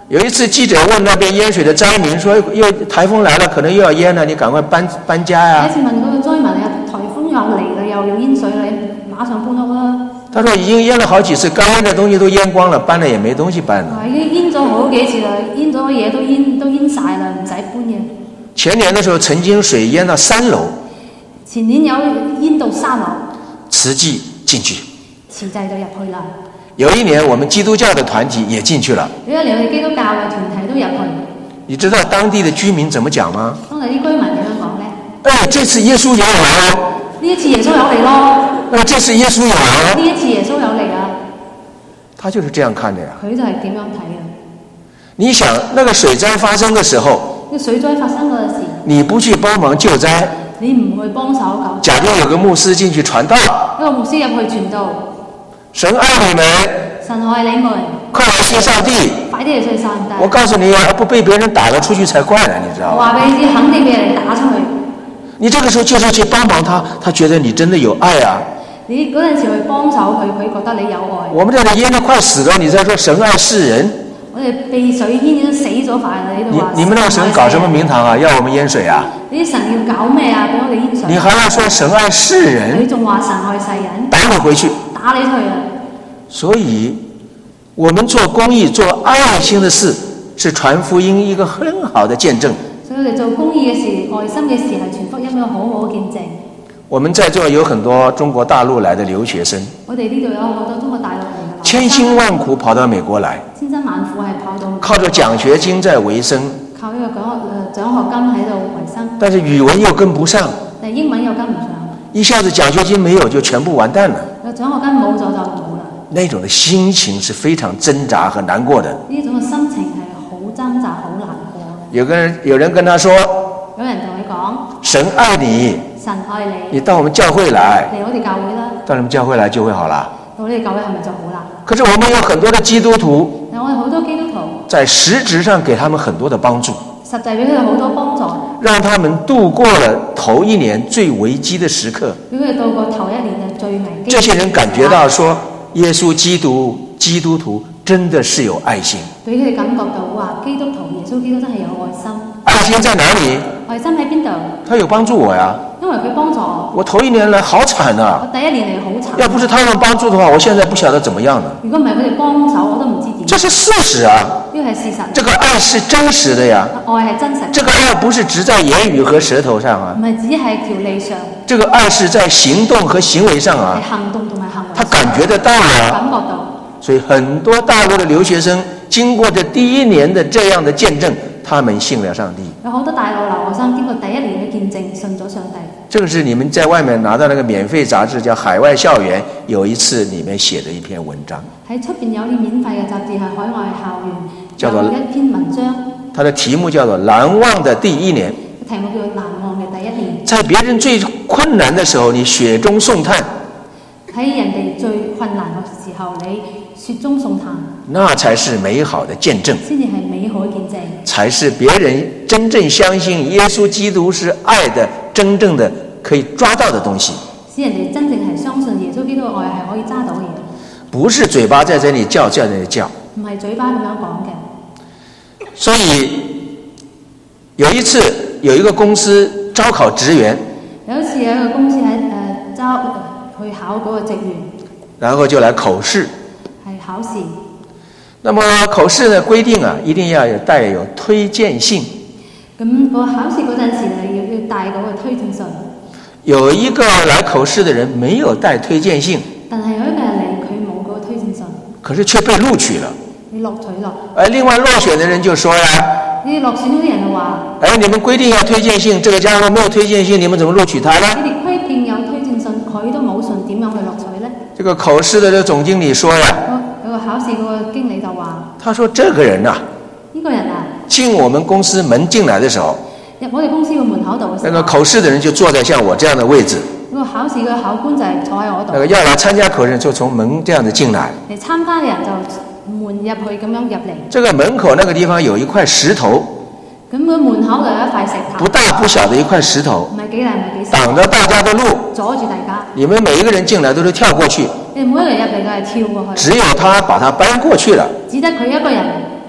有一次記者問那邊淹水的災民說，又颱風來了，可能又要淹了，你趕快搬家呀。 有一次問嗰個災民，颱風又嚟啦，又要淹水啦，馬上搬屋啦。 他說已經淹了好幾次，該淹的東西都淹光了，搬了也沒東西搬了。 已經淹咗好幾次啦，淹咗嘢都淹晒啦，唔使搬嘅。 前年的時候曾經水淹到3樓。 前年有淹到3樓。 慈濟進去。 慈濟就入去啦。 有一年我們基督教的團體也進去了。 有一年我哋基督教嘅團體都入去。 你知道當地的居民怎麼講嗎？ 當地啲居民點樣講呢？ 哎，這次耶穌有來哦。 呢一次耶穌有嚟咯。 這次耶穌有來哦。 呢一次耶穌有嚟啊。 他就是這樣看的呀。 佢就係點樣睇嘅？ 你想那個水災發生的時候， 呢水災發生嗰時， 你不去幫忙救災， 你唔去幫手救災， 假如有個牧師進去傳道， 一個牧師入去傳道， 神愛你們， 神愛你們， 快來信上帝， 快啲嚟信上帝。 我告訴你，不被別人打了出去才怪呢，你知道嗎？ 我話俾你知，肯定俾人打出去。 你這個時候就是去幫忙他，他覺得你真的有愛啊。 你嗰陣時去幫手佢，佢覺得你有愛。 我們這裡淹得快死了，你再說神愛世人。 我哋被水淹都死咗快啦，你都話。 你們那個神搞什麼名堂啊？要我們淹水啊？ 你啲神要搞咩啊？俾我哋淹水。 你還要說神愛世人？ 你仲話神愛世人？ 打你回去。 打你去啊！ 所以，我們做公益、做愛心的事，是傳福音一個很好的見證。 所以我哋做公益嘅事、愛心嘅事，係傳福音一個好好嘅見證。 我們在座有很多中國大陸來的留學生。 我哋呢度有好多中國大陸嚟嘅。 千辛萬苦跑到美國來。 千辛萬苦係跑到。 靠着獎學金在維生。 靠呢個獎學金喺度維生。 但是語文又跟不上。 但英文又跟唔上。 一下子獎學金沒有，就全部完蛋了。 獎學金冇咗就冇啦。 那種的心情是非常掙扎和難過的。 呢種嘅心情係好掙扎、好難過。 有人跟他說。 有人同佢講。 神愛你。 神愛你。 你到我們教會來。 嚟我哋教會啦。 到你們教會來就會好了。 到我哋教會係咪就好啦？ 可是我們有很多的基督徒。 我哋好多基督徒。 在實質上給他們很多的幫助。 實際俾佢哋好多幫助。 讓他們度過了頭一年最危機的時刻。 俾佢哋度過頭一年嘅最危機。 這些人感覺到說，耶穌基督徒真的是有愛心。 俾佢哋感覺到話，基督徒耶穌基督真係有愛心。 愛心在哪裡？ 愛心喺邊度？ 他有幫助我呀。 因為佢幫助我。 我頭一年來好慘啊！ 我第一年嚟好慘。 要不是他們幫助的話，我現在不曉得怎麼樣了。 如果唔係佢哋幫手，我都唔知點。 這是事實啊！ 呢個係事實。 這個愛是真實的呀。 愛係真實。 這個愛不是只在言語和舌頭上啊。 唔係只係條理上。 這個愛是在行動和行為上啊。 係行動同埋行為。 他感覺得到啊。 感覺到。 所以很多大陸的留學生經過這第一年的這樣的見證，他們信了上帝。 有好多大陸留學生經過第一年嘅見證，信咗上帝。 這個是你們在外面拿到那個免費雜誌叫《海外校園》，有一次裡面寫的一篇文章。 喺出邊有啲免費嘅雜誌係海外校園， 叫做有一篇文章。 它的題目叫做《難忘的第一年》。 題目叫做《難忘嘅第一年》。 在別人最困難的時候，你雪中送炭。 喺人哋最困難嘅時候，你雪中送炭， 那才是美好的見證， 先至係美好嘅見證， 才是別人真正相信耶穌基督是愛的真正的可以抓到的東西。 使人哋真正係相信耶穌基督嘅愛係可以揸到嘅嘢， 不是嘴巴在這裡叫，在那裡叫， 唔係嘴巴咁樣講嘅。 所以有一次有一個公司招考職員， 有一次有一個公司喺去考嗰個職員， 然後就來口試。 係考試。 那麼口試的規定啊，一定要有帶有推薦信。 咁個考試嗰陣時咧，要帶嗰個推薦信。 有一個來口試的人沒有帶推薦信， 但係有一個人嚟，佢冇嗰個推薦信， 可是卻被錄取了。 你錄取了。 另外落選的人就說呀， 你落選嗰啲人就話， 你們規定要推薦信，這個家伙沒有推薦信，你們怎麼錄取他呢？ 你哋規定有推薦信，佢都冇信，點樣去錄取呢？ 這個口試的這個總經理說呀， 有個考試嗰個經理就話， 他說這個人啊， 呢個人啊， 進我們公司門進來的時候， 入我哋公司個門口度嘅時候， 那個口試的人就坐在像我這樣的位置， 嗰個考試嘅考官就係坐喺我度， 那個要來參加口試就從門這樣子進來， 嚟參加嘅人就門入去咁樣入嚟。這個門口那個地方有一塊石頭， 咁個門口就有一塊石頭， 不大不小的一塊石頭， 唔係幾大唔係幾細， 擋着大家的路， 阻住大家。 你們每一個人進來都是跳過去， 你每一個人入嚟都係跳過去， 只有他把他搬過去了。 只得佢一個人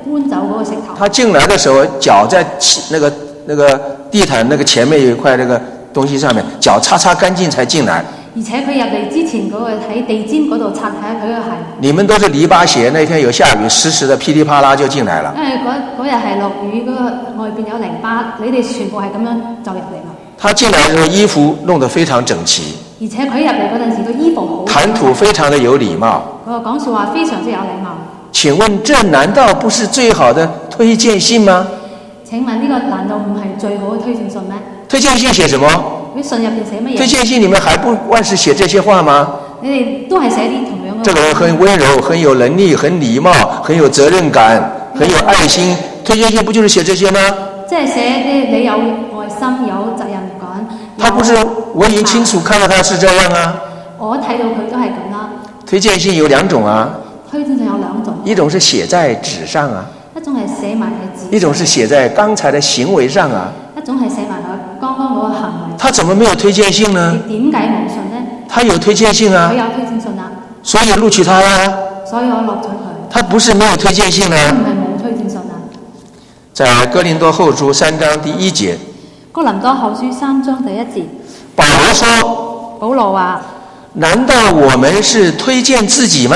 搬走嗰個石頭。 他進來的時候，腳在那個地毯那個前面有一塊那個東西上面，腳擦乾淨才進來。 而且佢入嚟之前嗰個喺地氈嗰度擦下佢嘅鞋。 你們都是泥巴鞋，那天有下雨，濕濕的噼里啪啦就進來了。 因為嗰日係落雨，嗰個外邊有泥巴，你哋全部係咁樣就入嚟啦。 他進來的時候衣服弄得非常整齊。 而且佢入嚟嗰陣時個衣服好。 談吐非常的有禮貌。 佢講説話非常之有禮貌。 請問這難道不是最好的推薦信嗎？ 請問呢個難道唔係最好嘅推薦信咩？ 推薦信寫什麼？ 信入邊寫乜嘢？ 推薦信你們還不萬事寫這些話嗎？ 你哋都係寫啲同樣嘅。 這個人很溫柔，很有能力，很禮貌，很有責任感，很有愛心。推薦信不就是寫這些嗎？ 即係寫你有愛心、有責任感。 他不是我已經清楚看到他是這樣啊。 我睇到佢都係咁啦。 推薦信有兩種啊。 推薦信有兩種。 一種是寫在紙上啊。 一種係寫埋喺紙。 一種是寫在剛才的行為上啊。 一種係寫埋喺剛剛嗰個行為。 他怎麼沒有推薦信呢？ 你點解冇信呢？ 他有推薦信啊。 佢有推薦信啊。 所以錄取他啦。 所以我錄取佢。 他不是沒有推薦信啊。 唔係冇推薦信啊。 在哥林多後書3章第1節。 哥林多後書3章第1節。 保羅說。 保羅話： 難道我們是推薦自己嗎？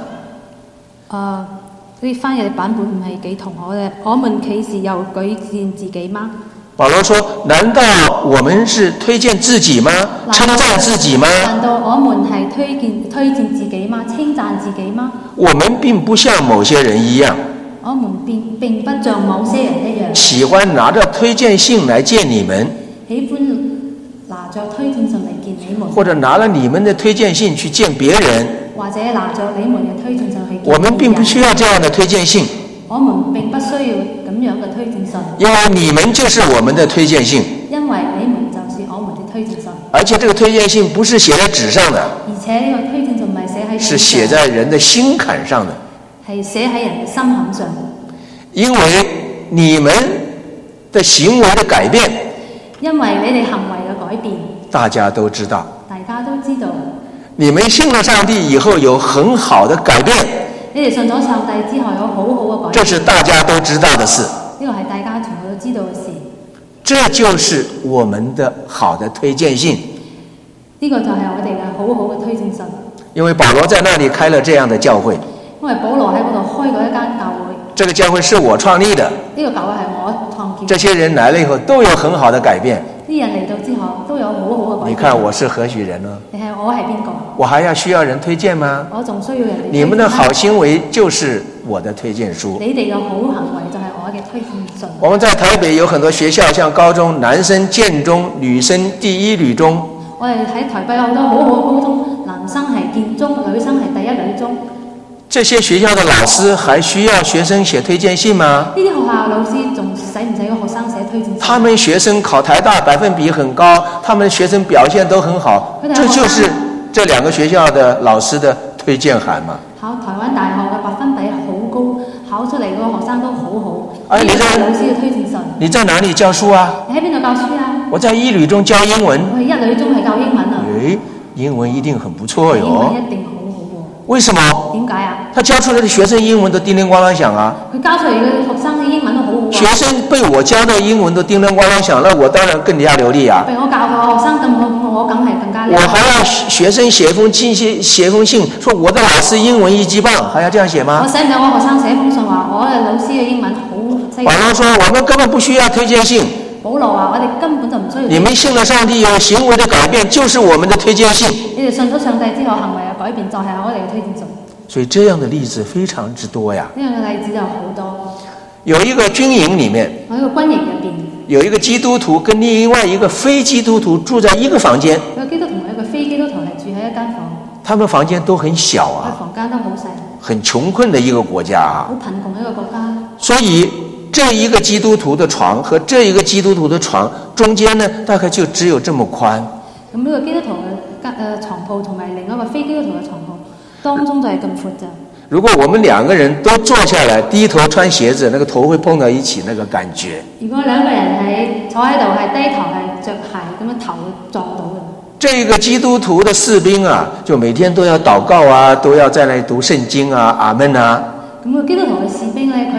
啲翻譯嘅版本唔係幾同我嘅。我們豈是又舉薦自己嗎？ 保羅說：難道我們是推薦自己嗎？稱讚自己嗎？ 難道我們係推薦自己嗎？稱讚自己嗎？ 我們並不像某些人一樣。 我們並不像某些人一樣。 喜歡拿着推薦信來見你們。 喜歡拿着推薦信嚟見你們。 或者拿了你們的推薦信去見別人。 或者拿着你們嘅推薦信去見別人。 我們並不需要這樣的推薦信。 我們並不需要咁樣嘅推薦信。 因為你們就是我們的推薦信。 因為你們就是我們的推薦信。 而且這個推薦信不是寫在紙上的。 而且呢個推薦信唔係寫喺紙上。 是寫在人的心坎上的。 係寫喺人嘅心坎上。 因為你們的行為的改變。 因為你哋行為嘅改變。 大家都知道。 大家都知道。你們信了上帝以後有很好的改變。 你哋信咗上帝之後有好好嘅改變。 這是大家都知道的事。 呢個係大家全部都知道嘅事。 這就是我們的好的推薦信。 呢個就係我哋嘅好好嘅推薦信。 因為保羅在那裡開了這樣的教會。 因為保羅喺嗰度開過一間教會。 這個教會是我創立的。 呢個教會係我創建。 這些人來了以後都有很好的改變。 啲人嚟到之後都有好好嘅改變。 你看我是何許人呢？ 你係我係邊個？ 我還要需要人推薦嗎？ 我仲需要人哋推薦嗎？ 你們的好行為就是我的推薦書。 你哋嘅好行為就係我嘅推薦信。 我們在台北有很多學校，像高中男生建中，女生第一女中。 我哋喺台北有好多好好高中，男生係建中，女生係第一女中。 這些學校的老師還需要學生寫推薦信嗎？ 呢啲學校老師仲使唔使個學生寫推薦信？ 他們學生考台大百分比很高，他們學生表現都很好，這就是這兩個學校的老師的推薦函嘛。 考台灣大學嘅百分比好高，考出嚟嗰個學生都好好。呢個係老師嘅推薦信。 你在哪裡教書啊？ 你喺邊度教書啊？ 我在一女中教英文。 我係一女中係教英文啊。 誒，英文一定很不錯喲。 英文一定好好喎。 為什麼？ 點解啊？ 他教出來的學生英文都叮鈴咣啷響啊！ 佢教出嚟嘅學生嘅英文都好好。 學生被我教的英文都叮鈴咣啷響，那我當然更加流利啊！ 被我教嘅學生咁好，我梗係更加流利。 我還要學生寫封信，說我的老師英文一級棒，還要這樣寫嗎？ 我使唔使我學生寫封信話我嘅老師嘅英文好犀利？ 保羅說：我們根本不需要推薦信。 保羅話：我哋根本就唔需要。 你們信了上帝有行為的改變，就是我們的推薦信。 你哋信咗上帝之後，行為嘅改變就係我哋嘅推薦信。 所以這樣的例子非常之多呀。 呢樣嘅例子就好多。 有一個軍營裡面， 喺個軍營入邊， 有一個基督徒跟另外一個非基督徒住在一個房間。 一個基督徒同一個非基督徒係住喺一間房。 他們房間都很小啊。 房間都好細。 很窮困的一個國家啊。 好貧窮一個國家。所以這一個基督徒的床和這一個基督徒的床中間呢，大概就只有這麼寬。 咁呢個基督徒嘅床鋪同埋另一個非基督徒嘅床鋪當中就係咁闊咋。如果我們兩個人都坐下來低頭穿鞋子，那個頭會碰到一起，那個感覺。 如果兩個人係坐喺度係低頭係着鞋咁樣頭會撞到嘅。 這個基督徒的士兵啊，就每天都要禱告啊，都要在那裡讀聖經啊，阿們啊。 咁個基督徒嘅士兵咧，佢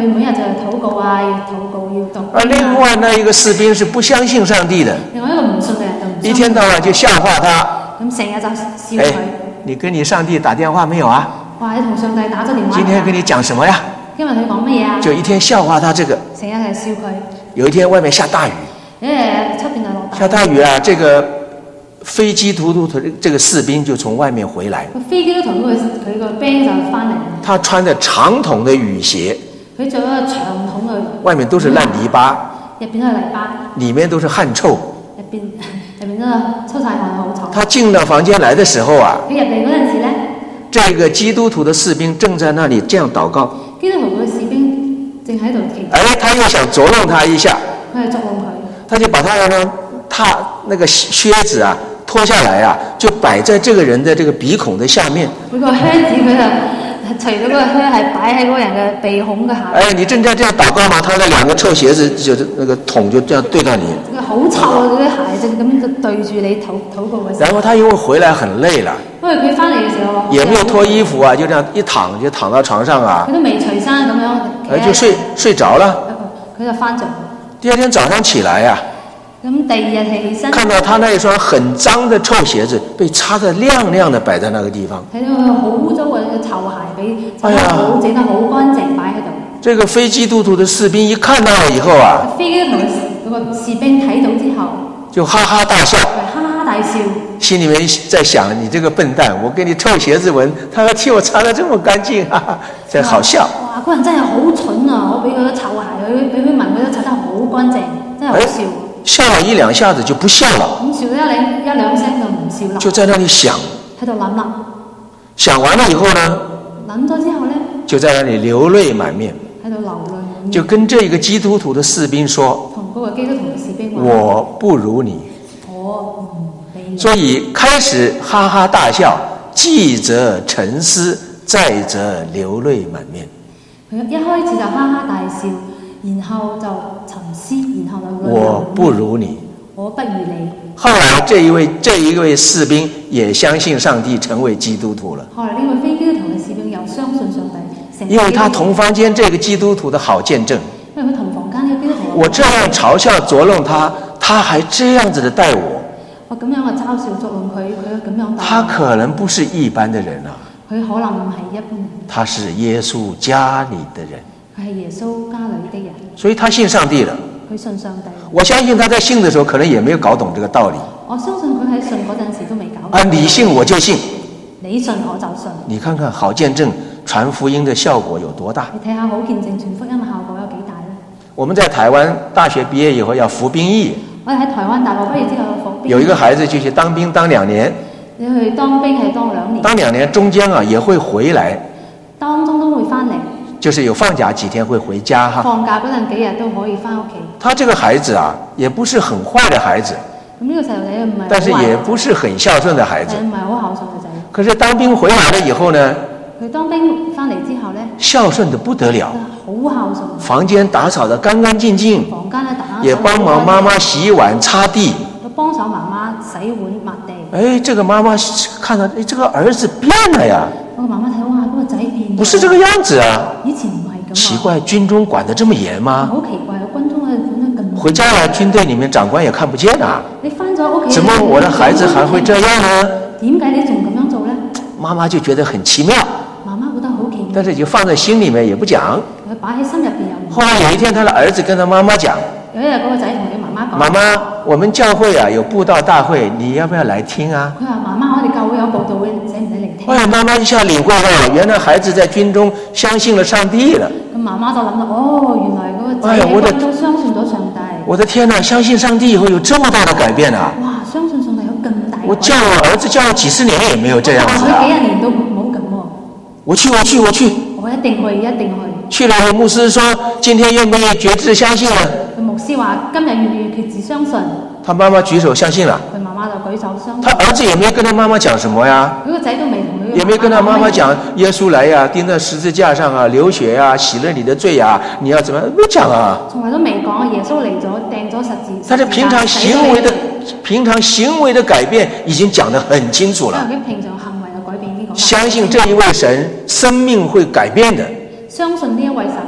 每日就禱告啊，要禱告要讀。 另外那一個士兵是不相信上帝的， 另外一個唔信嘅人就唔信。 一天到晚就笑話他。 咁成日就笑佢。 你跟你上帝打電話沒有啊？ 哇！你同上帝打咗電話。 今天跟你講什麼呀？ 今日佢講乜嘢啊？ 就一天笑話他這個。 成日係笑佢。 有一天外面下大雨。 出邊就落大雨。 下大雨啊！這個非基督徒的這個士兵就從外面回來。 非基督徒佢個兵就翻嚟。 他穿着長筒的雨鞋。 佢着咗長筒嘅。 外面都是爛泥巴。 入邊都係泥巴。 裡面都是汗臭。 入邊都出晒汗，好臭。 他進到房間來的時候啊。 佢入嚟嗰陣時咧。 這個基督徒的士兵正在那裡這樣禱告。 基督徒嘅士兵正喺度祈禱。 他又想捉弄他一下。 佢係捉弄佢。他就把他那個靴子啊脫下來啊，就擺在這個人的這個鼻孔的下面。 佢個靴子佢就除咗個靴係擺喺嗰個人嘅鼻孔嘅下面。 你正在這樣禱告嗎？他那兩個臭鞋子就那個桶就這樣對到你。 好臭啊！嗰啲鞋就咁樣就對住你禱告嘅時候。 然後他因為回來很累了。 因為佢翻嚟嘅時候。 也沒有脫衣服啊，就這樣一躺就躺到床上啊。 佢都未除衫咁樣。 就睡着了。 佢就翻咗。 第二天早上起來啊。 咁第二日起身。 看到他那一雙很髒的臭鞋子被擦得亮亮的擺在那個地方。 睇到佢好污糟嘅臭鞋俾整得好乾淨擺喺度。 這個非基督徒的士兵一看到了以後啊。 非基督徒嗰個士兵睇到之後。 就哈哈大笑。 哈哈大笑。 心裡面在想：你這個笨蛋，我給你臭鞋子聞，他要替我擦得這麼乾淨，哈哈，真好笑。 哇！嗰人真係好蠢啊！我俾佢臭鞋，俾佢聞，佢都擦得好乾淨，真係好笑。 笑了一兩下子就不笑了。 咁笑咗一兩聲就唔笑啦。 就在那裡想。 喺度諗啦。 想完了以後呢？ 諗咗之後呢？ 就在那裡流淚滿面。 喺度流淚。 就跟這個基督徒的士兵說： 同嗰個基督徒嘅士兵話： 我不如你。所以開始哈哈大笑，繼則沉思，再則流淚滿面。 佢一開始就哈哈大笑，然後就沉思，然後就我不如你， 我不如你。 後來這一位士兵也相信上帝，成為基督徒了。 後來呢位非基督徒嘅士兵又相信上帝， 因為他同房間這個基督徒的好見證。 因為佢同房間呢個基督徒。 我這樣嘲笑捉弄他，他還這樣子的待我。 我咁樣嘅嘲笑捉弄佢，佢咁樣。 他可能不是一般的人啊。 佢可能唔係一般人。 他是耶穌家裏的人。 佢係耶穌家裏的人。 所以他信上帝了。 佢信上帝。 我相信他在信的時候，可能也沒有搞懂這個道理。 我相信佢喺信嗰陣時都未搞懂。 你信我就信。 你信我就信。 你看看好見證傳福音的效果有多大？ 你睇下好見證傳福音嘅效果有幾大呢？ 我們在台灣大學畢業以後要服兵役。 我哋喺台灣大學畢業之後服兵役。 有一個孩子就去當兵當2年。 你去當兵係當2年。 當2年中間啊也會回來。 當中都會翻嚟。 就是有放假幾天會回家哈。 放假嗰陣幾日都可以翻屋企。 他這個孩子啊，也不是很壞的孩子。 咁呢個細路仔唔係。 但是也不是很孝順的孩子。 唔係好孝順嘅仔。 可是當兵回來了以後呢？ 佢當兵翻嚟之後呢？ 孝順得不得了。 好孝順。 房間打掃得乾乾淨淨。 房間咧打掃。 也幫忙媽媽洗碗擦地。 幫手媽媽洗碗抹地。 哎，這個媽媽看到，哎，這個兒子變了呀。 我媽媽睇到哇，嗰個仔變。 不是這個樣子啊。 以前唔係咁。 奇怪，軍中管得這麼嚴嗎？ 好奇怪，軍中咧管得咁。 回家了，軍隊裡面長官也看不見啊。 你翻咗屋企。 怎麼我的孩子還會這樣呢？ 點解你仲咁樣做呢？ 媽媽就覺得很奇妙。 媽媽覺得好奇妙。 但是就放在心裡面也不講。 佢擺喺心入邊又唔。 後來有一天，他的兒子跟他媽媽講。 有一日嗰個仔同佢媽媽講： 媽媽，我們教會啊有佈道大會，你要不要來聽啊？ 佢話：媽媽，我哋教會有佈道會，使唔使嚟聽？ 哎，媽媽一下領會到，原來孩子在軍中相信了上帝了。 咁媽媽就諗到，哦，原來嗰個仔喺軍中相信咗上帝。 我的天哪！相信上帝以後有這麼大的改變啊！ 哇，相信上帝有咁大。 我教我兒子教了幾十年也沒有這樣子啊！ 幾十年都冇咁喎。 我去。 我一定去，一定去。 去了後，牧師說：今天願不願意決志相信了？ 牧師話：今日願意決志相信。 他媽媽舉手相信了。 佢媽媽就舉手相信。 他兒子也沒跟他媽媽講什麼呀。 佢個仔都未同佢。 也沒跟他媽媽講耶穌來呀，釘在十字架上啊，流血呀，洗了你的罪呀，你要怎麼？沒講啊。 從來都未講耶穌嚟咗，釘咗十字。 他的平常行為的改變已經講得很清楚了。 佢平常行為嘅改變呢個。 相信這一位神，生命會改變的。 相信呢一位神，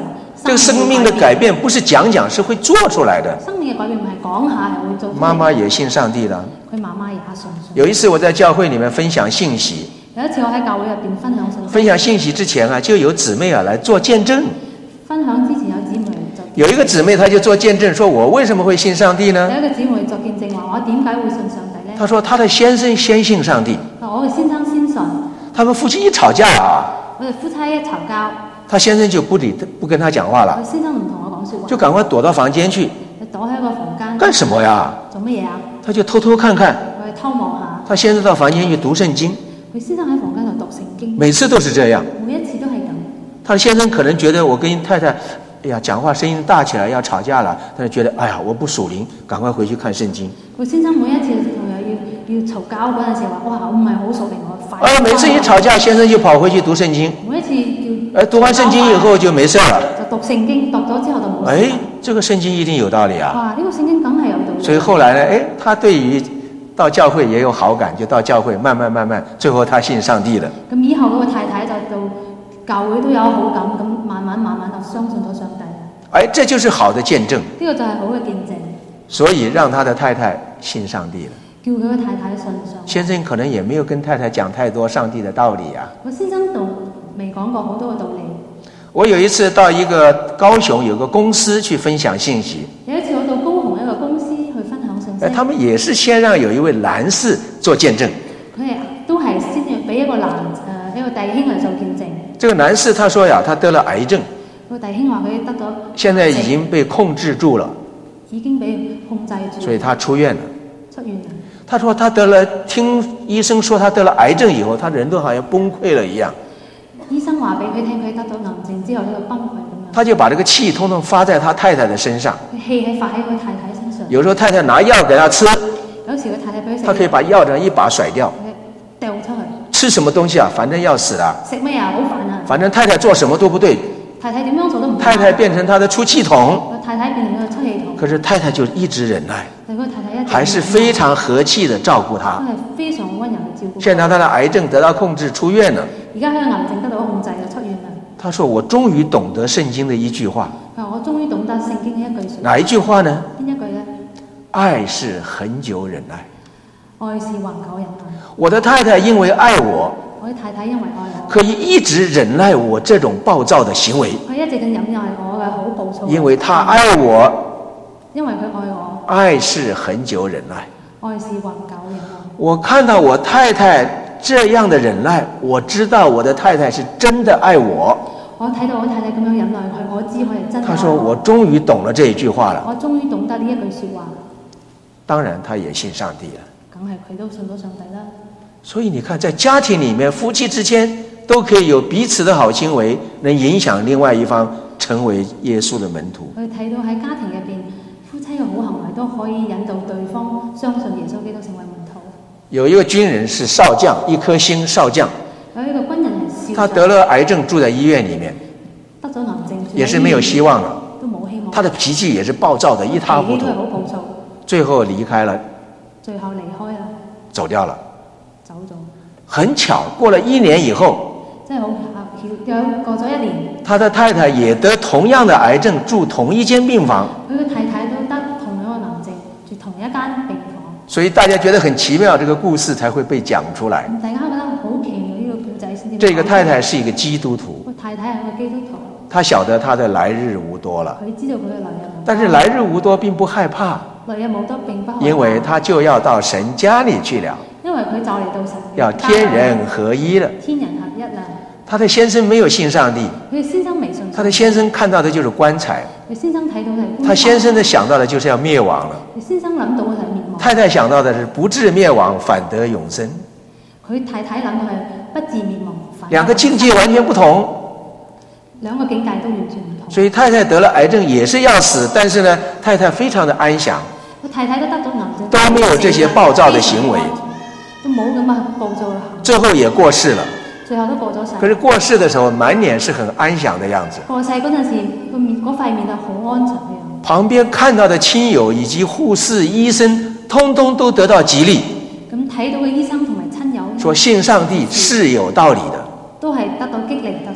这个生命的改变不是讲讲，是会做出来的。 生命嘅改變唔係講下，係會做。 媽媽也信上帝了。 佢媽媽也信。 有一次我在教會裡面分享信息。 有一次我喺教會入邊分享信息。 分享信息之前啊，就有姊妹啊來做見證。 分享之前有姊妹做。 有一個姊妹，她就做見證，說我為什麼會信上帝呢？ 有一個姊妹做見證話：我點解會信上帝呢？ 她說她的先生先信上帝。 我嘅先生先信。 他們夫妻一吵架啊， 我哋夫妻一吵交， 他先生就不跟他講話了。 先生唔同我講說話， 就趕快躲到房間去。 躲喺個房間。 幹什麼呀？ 做乜嘢啊？ 他就偷偷看看。 佢偷望下。 他先生到房間去讀聖經。 佢先生喺房間度讀聖經。 每次都是這樣。 每一次都係咁。 他的先生可能覺得我跟太太，哎呀，講話聲音大起來要吵架了，但是覺得哎呀我不屬靈，趕快回去看聖經。 佢先生每一次同佢要嘈交嗰陣時話：哇，我唔係好屬靈，我快。 每次一吵架，先生就跑回去讀聖經。 每一次讀完聖經以後就沒事了。 就讀聖經，讀咗之後就冇事。 哎，這個聖經一定有道理啊！ 哇，呢個聖經梗係有道理。 所以後來呢，哎，他對於到教會也有好感，就到教會慢慢，最後他信上帝了。 咁以後嗰個太太就到教會都有好感，咁慢慢就相信咗上帝。 哎，這就是好的見證。 呢個就係好嘅見證。 所以讓他的太太信上帝了。 叫佢嘅太太信上。 先生可能也沒有跟太太講太多上帝的道理啊。 我先生都未講過好多嘅道理。 我有一次到一個高雄有個公司去分享信息。 有一次我到高雄一個公司去分享信息。 他們也是先讓有一位男士做見證。 佢哋都係先要俾一個弟兄嚟做見證。 這個男士他說呀，他得了癌症。 個弟兄話佢得咗， 現在已經被控制住了。 已經被控制住。 所以他出院了。 出院了。 他說他聽醫生說他得了癌症以後，他人都好像崩潰了一樣。 醫生話俾佢聽，佢得咗癌症之後，呢個崩潰咁樣。 他就把這個氣通通發在他太太的身上。 氣係發喺佢太太身上。 有時候太太拿藥給他吃， 有時佢太太俾佢食， 他可以把藥這樣一把甩掉， 掉出去。 吃什麼東西啊？反正要死了。 食咩啊？好煩啊！ 反正太太做什麼都不對。 太太點樣做都唔對。 太太變成他的出氣筒。 太太變成佢嘅出氣筒。 可是太太就一直忍耐。 但係個太太一直還是非常和氣地照顧他。 真係非常溫柔地照顧。 現在他的癌症得到控制，出院了。 而家佢嘅癌症得到控制，就出院啦。 他說：我終於懂得聖經的一句話。 我終於懂得聖經嘅一句說話。 哪一句話呢？ 邊一句呢？ 愛是恆久忍耐。 愛是恆久忍耐。 我的太太因為愛我。 我的太太因為愛我， 可以一直忍耐我這種暴躁的行為。 佢一直咁忍耐我嘅好暴躁。 因為他愛我。 因為佢愛我。 愛是恆久忍耐。 愛是恆久忍耐。 我看到我太太這樣的忍耐，我知道我的太太是真的愛我。 我睇到我太太咁樣忍耐佢，我知佢係真的愛我。 他說：我終於懂了這一句話了。 我終於懂得呢一句說話。 當然，他也信上帝了。 梗係佢都信到上帝啦。 所以你看，在家庭裡面，夫妻之間都可以有彼此的好行為，能影響另外一方成為耶穌的門徒。 佢睇到喺家庭入邊，夫妻嘅好行為都可以引導對方相信耶穌基督成為門徒。有一個軍人是少將，一顆星少將。有一個軍人係少將。他得了癌症，住在醫院裡面。得咗癌症，也是沒有希望了。都冇希望。他的脾氣也是暴躁的，一塌糊塗。脾氣好暴躁。最後離開了。最後離開了。走掉了。走咗。很巧，過了1年以後，真係好巧，過咗1年，他的太太也得同樣的癌症，住同一間病房。佢嘅太太都得同樣嘅癌症，住同一間病房。所以大家覺得很奇妙，這個故事才會被講出來。大家覺得好奇妙，呢個故仔先至。這個太太是一個基督徒。個太太係個基督徒。他曉得他的來日無多了。佢知道佢嘅來日無多。但是來日無多並不害怕。來日無多並不害怕。因為他就要到神家裏去了。因為佢就嚟到神。要天人合一了。天人合一啦。他的先生沒有信上帝。佢先生未信。他的先生看到的就是棺材。佢先生睇到係。他先生的想到的就是要滅亡了。佢先生諗到嘅係滅亡。太太想到的是不至滅亡，反得永生。佢太太諗到係不至滅亡，反。兩個境界完全不同。兩個境界都完全唔同。所以太太得了癌症也是要死，但是呢，太太非常的安詳。太太都得咗癌症。都沒有這些暴躁的行為。都冇咁嘅暴躁嘅行為。最後也過世了。最後都過咗世。可是過世的時候，滿臉是很安詳的樣子。過世嗰陣時，個面嗰塊面係好安詳嘅樣。旁邊看到的親友以及護士、醫生，通通都得到激勵。咁睇到嘅醫生同埋親友。說信上帝是有道理的。都係得到激勵，就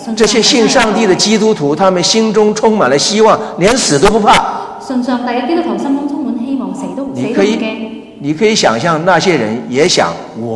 这些信上帝的基督徒，他们心中充满了希望，连死都不怕。 信上帝嘅基督徒心中充滿希望，死都唔驚。 你可以想象那些人也想我。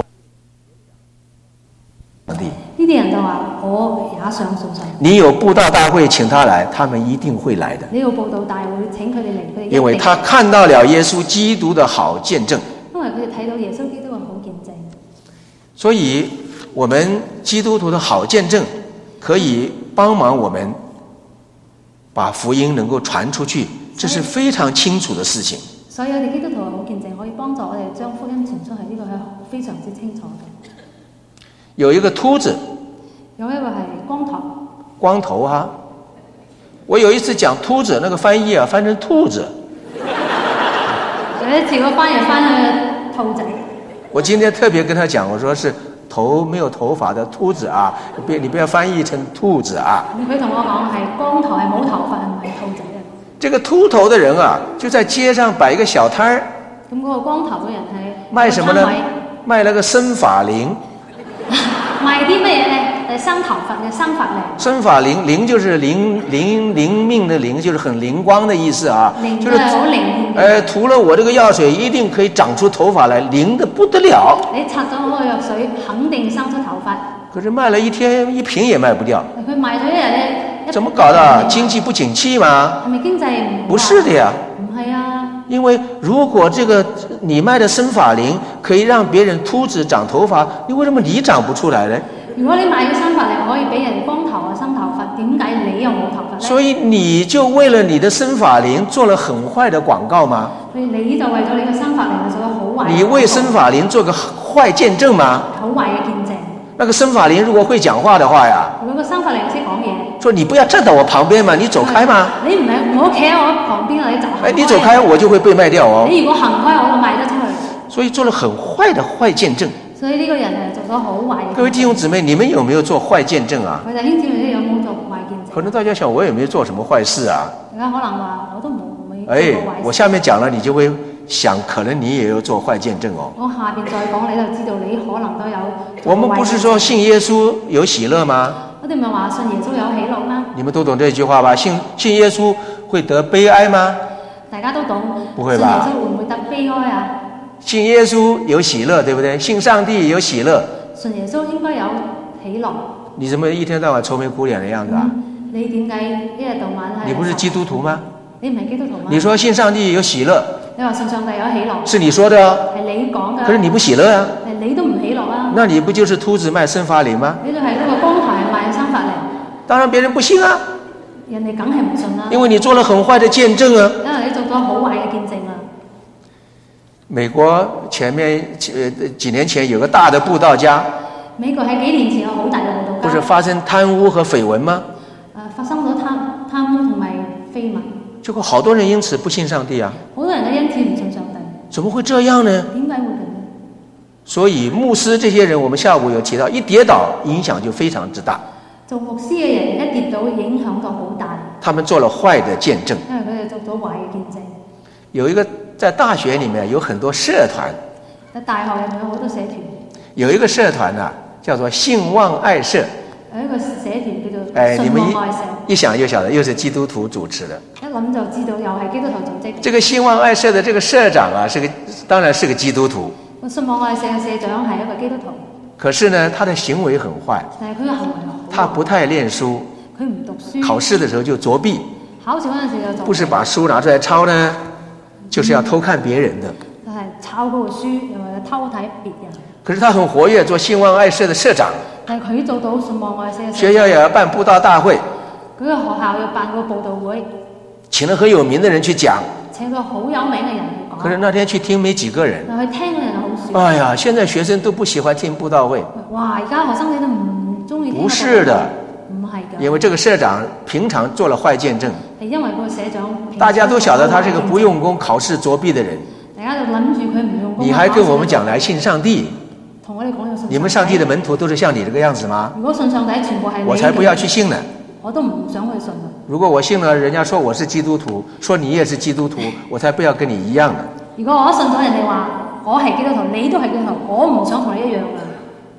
呢啲人就話我也想信上帝。 你有布道大會請他來，他們一定會來的。 你有布道大會請佢哋嚟，佢哋一定。 因為他看到了耶穌基督的好見證。 因為佢哋睇到耶穌基督嘅好見證。 所以我們基督徒的好見證可以幫忙我們把福音能夠傳出去，這是非常清楚的事情。 所以我哋基督徒嘅好見證可以幫助我哋將福音傳出去，呢個係非常之清楚嘅。 有一個禿子， 有一個係光頭啊！我有一次講禿子，那個翻譯啊翻成兔子。 有一次我翻譯翻去兔仔。 我今天特別跟他講，我說是頭沒有頭髮的禿子啊，你不要翻譯成兔子啊。 佢同我講係光頭，係冇頭髮，唔係兔仔啊。 這個禿頭的人啊，就在街上擺一個小攤兒。 咁嗰個光頭嘅人係賣什麼呢？賣那個生髮靈。 賣啲咩嘢呢？生頭髮嘅生髮靈。生髮靈，靈就是靈命的靈，就是很靈光的意思啊。就是好靈。塗了我這個藥水，一定可以長出頭髮來，靈得不得了。 你擦咗我個藥水，肯定生出頭髮。 可是賣了一天，一瓶也賣不掉。 佢賣咗一日呢？ 怎麼搞的？經濟不景氣嗎？ 係咪經濟唔？ 不是的呀。 唔係啊。 因為如果這個你賣的生髮靈可以讓別人禿子長頭髮，你為什麼你長不出來呢？ 如果你賣嘅生髮靈可以俾人光頭啊生頭髮，點解你又冇頭髮呢？ 所以你就為了你的生髮靈做了很壞的廣告嗎？ 所以你就為咗你嘅生髮靈做咗好壞。 你為生髮靈做個壞見證嗎？ 好壞嘅見證。 那個生髮靈如果會講話的話呀， 如果個生髮靈識講嘢， 說你不要站到我旁邊嘛，你走開嘛。 你唔好企喺我旁邊啊，你走開。 你走開我就會被賣掉哦。 你如果行開我就賣得出去。 所以做了很壞的壞見證。 所以呢個人係做咗好壞嘅。 各位弟兄姊妹，你們有沒有做壞見證啊？ 弟兄姊妹，你有冇做壞見證？ 可能大家想我也沒有做什麼壞事啊。 大家可能話我都冇做過壞事。 我下面講了，你就會想，可能你也有做壞見證哦。 我下邊再講，你就知道你可能都有。 我們不是說信耶穌有喜樂嗎？ 我哋唔係話信耶穌有喜樂嗎？ 你們都懂這句話吧？信耶穌會得悲哀嗎？ 大家都懂。 不會吧？ 信耶穌會唔會得悲哀啊？ 信耶穌有喜樂，對不對？信上帝有喜樂。 信耶穌應該有喜樂。 你怎麼一天到晚愁眉苦臉的樣子啊？ 你點解一日到晚係？ 你不是基督徒嗎？ 你唔係基督徒嗎？ 你說信上帝有喜樂。 你話信上帝有喜樂。是你說的啊。 係你講㗎。 可是你不喜樂啊。 你都唔喜樂啊。 那你不就是禿子賣生髮靈嗎？ 你就係嗰個光頭賣生髮靈。 當然別人不信啊。 人哋梗係唔信啦。 因為你做了很壞的見證啊。 因為你做咗好壞嘅見證啊。 美國前面幾年前有個大的布道家。 美國喺幾年前有好大嘅布道家。 不是發生貪污和緋聞嗎？ 發生咗貪污同埋緋聞。 結果好多人因此不信上帝啊。 好多人都因此唔信上帝。 怎麼會這樣呢？ 點解會咁呢？ 所以牧師這些人，我們下午有提到，一跌倒影響就非常之大。 做牧師嘅人一跌倒影響就好大。 他們做了壞的見證。 因為佢哋做咗壞嘅見證。 有一個在大學裡面有很多社團。 喺大學入面有好多社團。 有一個社團啊，叫做信望愛社。 有一個社團叫做信望愛社。 一想就曉得，又是基督徒主持的。 一諗就知道又係基督徒組織。 這個信望愛社的這個社長啊，當然是個基督徒。 信望愛社嘅社長係一個基督徒。 可是呢，他的行為很壞。 但係佢嘅行為好。 他不太念書。 佢唔讀書。 考試的時候就作弊。 考試嗰陣時就作弊。 不是把書拿出來抄呢，就是要偷看別人的。 就係抄嗰個書，又或者偷睇別人。 可是他很活躍，做信望愛社的社長。 但係佢做到信望愛社。 學校也要辦布道大會。 佢個學校要辦個佈道會。 請了很有名的人去講。 請個好有名嘅人去講。 可是那天去聽沒幾個人。 去聽嘅人好少。 哎呀，現在學生都不喜歡聽布道會。 哇！而家學生你都唔中意聽。 不是的。 唔係㗎。 因為這個社長平常做了壞見證。 係因為個社長。 大家都曉得他是個不用功、考試作弊的人。 大家就諗住佢唔用功。 你還跟我們講來信上帝？ 同我哋講有信。 你們上帝的門徒都是像你這個樣子嗎？ 如果信上帝全部係你。 我才不要去信呢。 我都唔想去信。 如果我信了，人家說我是基督徒，說你也是基督徒，我才不要跟你一樣呢。 如果我信咗人哋話我係基督徒，你都係基督徒，我唔想同你一樣㗎。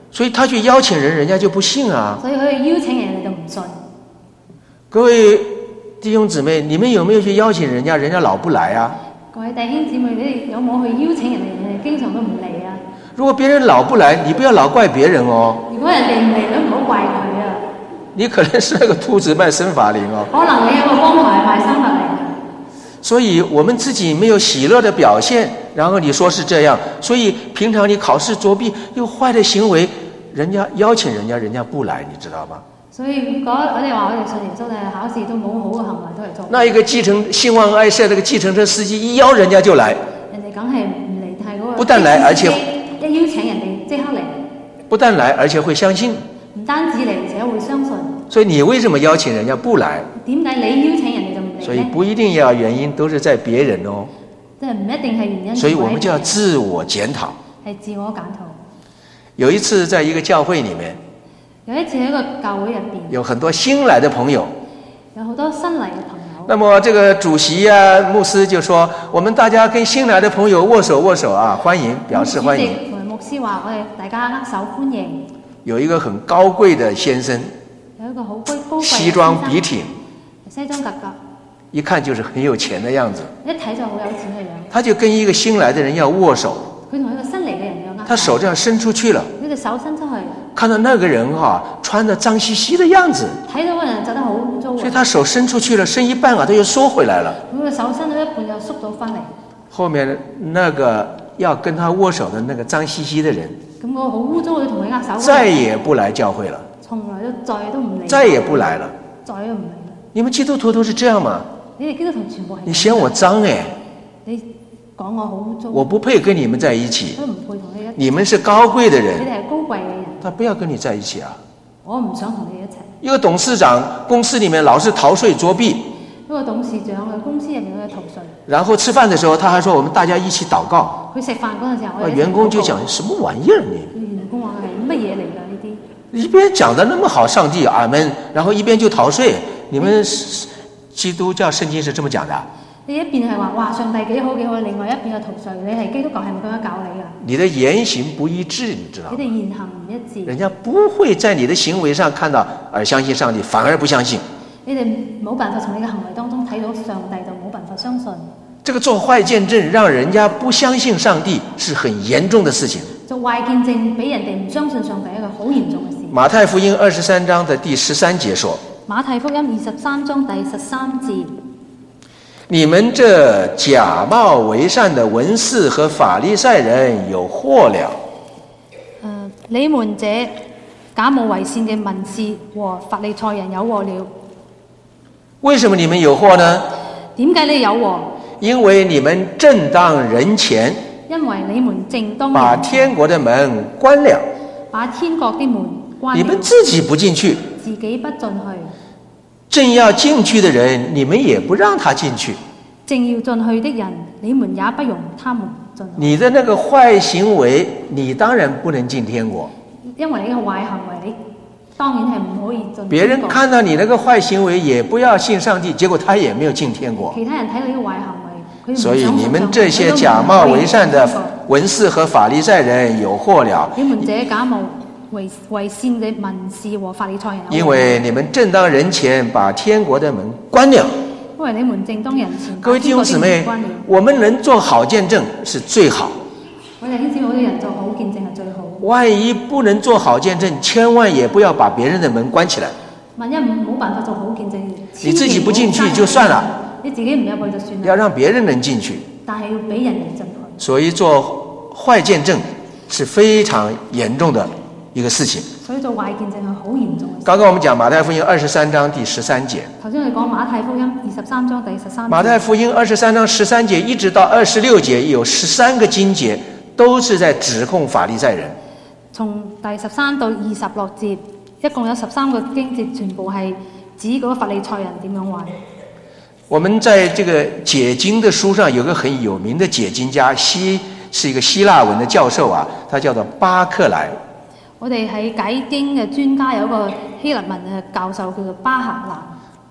所以他去邀請人，人家就不信啊。 所以佢邀請人，你就唔信。 各位弟兄姊妹，你們有沒有去邀請人家，人家老不來啊？ 各位弟兄姊妹，你哋有冇去邀請人哋，人哋經常都唔嚟啊？ 如果別人老不來，你不要老怪別人哦。 如果人哋唔嚟，都唔好怪佢啊。 你可能是那個禿子賣生法靈哦。 可能你有個幫牌賣生法靈。 所以我們自己沒有喜樂的表現，然後你說是這樣，所以平常你考試作弊有壞的行為，人家邀請人家，人家不來，你知道嗎？ 所以如果我哋話我哋信耶穌，但係考試都冇好嘅行為都嚟做。 那一個興旺愛社那個計程車司機一邀人家就來， 人哋梗係唔嚟睇嗰個。 不但來，而且一邀請人哋即刻嚟。 不但來，而且會相信。 唔單止嚟，而且會相信。 所以你為什麼邀請人家不來？ 點解你邀請人哋就唔嚟呢？ 所以不一定要原因都是在別人哦。 即係唔一定係原因。 所以我們就要自我檢討。 係自我檢討。 有一次在一個教會裡面， 有一次喺個教會入邊， 有很多新來的朋友。 有好多新嚟嘅朋友。 那麼這個主席啊、牧師就說：我們大家跟新來的朋友握手握手啊，歡迎，表示歡迎。 主席同牧師話：我哋大家握手歡迎。 有一個很高貴的先生， 有一個好高貴嘅西裝筆挺， 西裝革革， 一看就是很有錢的樣子。 一睇就好有錢嘅樣。 他就跟一個新來的人要握手。 佢同一個新嚟嘅人要握手。 他手這樣伸出去了。 佢隻手伸出去。 看到那個人穿得髒兮兮的樣子。 睇到個人著得好污糟。 所以他手伸出去了，伸一半他又縮回來了。 佢個手伸到一半又縮到翻嚟。 後面那個要跟他握手的那個髒兮兮的人， 咁個好污糟嘅同佢握手。 再也不來教會了。 從來都再都唔嚟。 再也不來了。 再都唔嚟啦。 你們基督徒都是這樣嗎？ 你哋基督徒全部係。 你嫌我髒誒？ 你講我好污糟。 我不配跟你們在一起。 都唔配同你一齊。 你們是高貴的人。 你哋係高貴嘅人。 他不要跟你在一起啊。 我唔想同你一齊。 一個董事長公司裡面老是逃稅作弊。 一個董事長嘅公司入面喺度逃稅。 然後吃飯的時候，他還說我們大家一起禱告。 佢食飯嗰陣時候，我哋員工就講什麼玩意兒你？ 員工話係乜嘢嚟㗎呢啲？ 一邊講得那麼好，上帝阿門，然後一邊就逃稅。你們基督教聖經是這麼講的？ 你一邊係話哇上帝幾好幾好，另外一邊又逃稅，你係基督教係咪咁樣教你㗎？ 你的言行不一致，你知道？ 你哋言行唔一致。 人家不會在你的行為上看到而相信上帝，反而不相信。 你哋冇辦法從你嘅行為當中睇到上帝，就冇辦法相信。 這個做壞見證，讓人家不相信上帝，是很嚴重的事情。 做壞見證，俾人哋唔相信上帝，一個好嚴重嘅事。 馬太福音23章的第13節說： 馬太福音23章第13節， 你們這假冒為善的文士和法利賽人有禍了。 你們這假冒為善嘅文士和法利賽人有禍了。 為什麼你們有禍呢？ 點解你有禍？因為你們正當人前， 因為你們正當把天國的門關了， 把天國的門關了， 你們自己不進去， 自己不進去， 正要進去的人，你們也不讓他進去， 正要進去的人，你們也不容他們進去。 你的那個壞行為，你當然不能進天國， 因為你嘅壞行為，你當然係唔可以進天國。 別人看到你那個壞行為，也不要信上帝，結果他也沒有進天國。 其他人睇到呢個壞行為， 所以你們這些假冒為善的文士和法利賽人有禍了。 你們這假冒為善的文士和法利賽人， 因為你們正當人前把天國的門關了。 因為你們正當人前， 各位弟兄姊妹，我們能做好見證是最好。 我哋知道啲人做好見證係最好。 萬一不能做好見證，千萬也不要把別人的門關起來。 萬一冇辦法做好見證， 你自己不進去就算了， 你自己唔入去就算啦。 要讓別人能進去， 但係要俾人嚟進去。 所以做壞見證是非常嚴重的一個事情。 所以做壞見證係好嚴重嘅事。 剛剛我們講馬太福音23章第13節。 頭先我哋講馬太福音23章第13節。 馬太福音23章13節一直到26節有13個經節，都是在指控法利賽人。從第13到26節，一共有13個經節，全部係指嗰個法利賽人點樣壞。 我們在這個解經的書上有個很有名的解經家，是一個希臘文的教授啊，他叫做巴克萊。我哋喺解經嘅專家有一個希臘文嘅教授叫做巴克萊。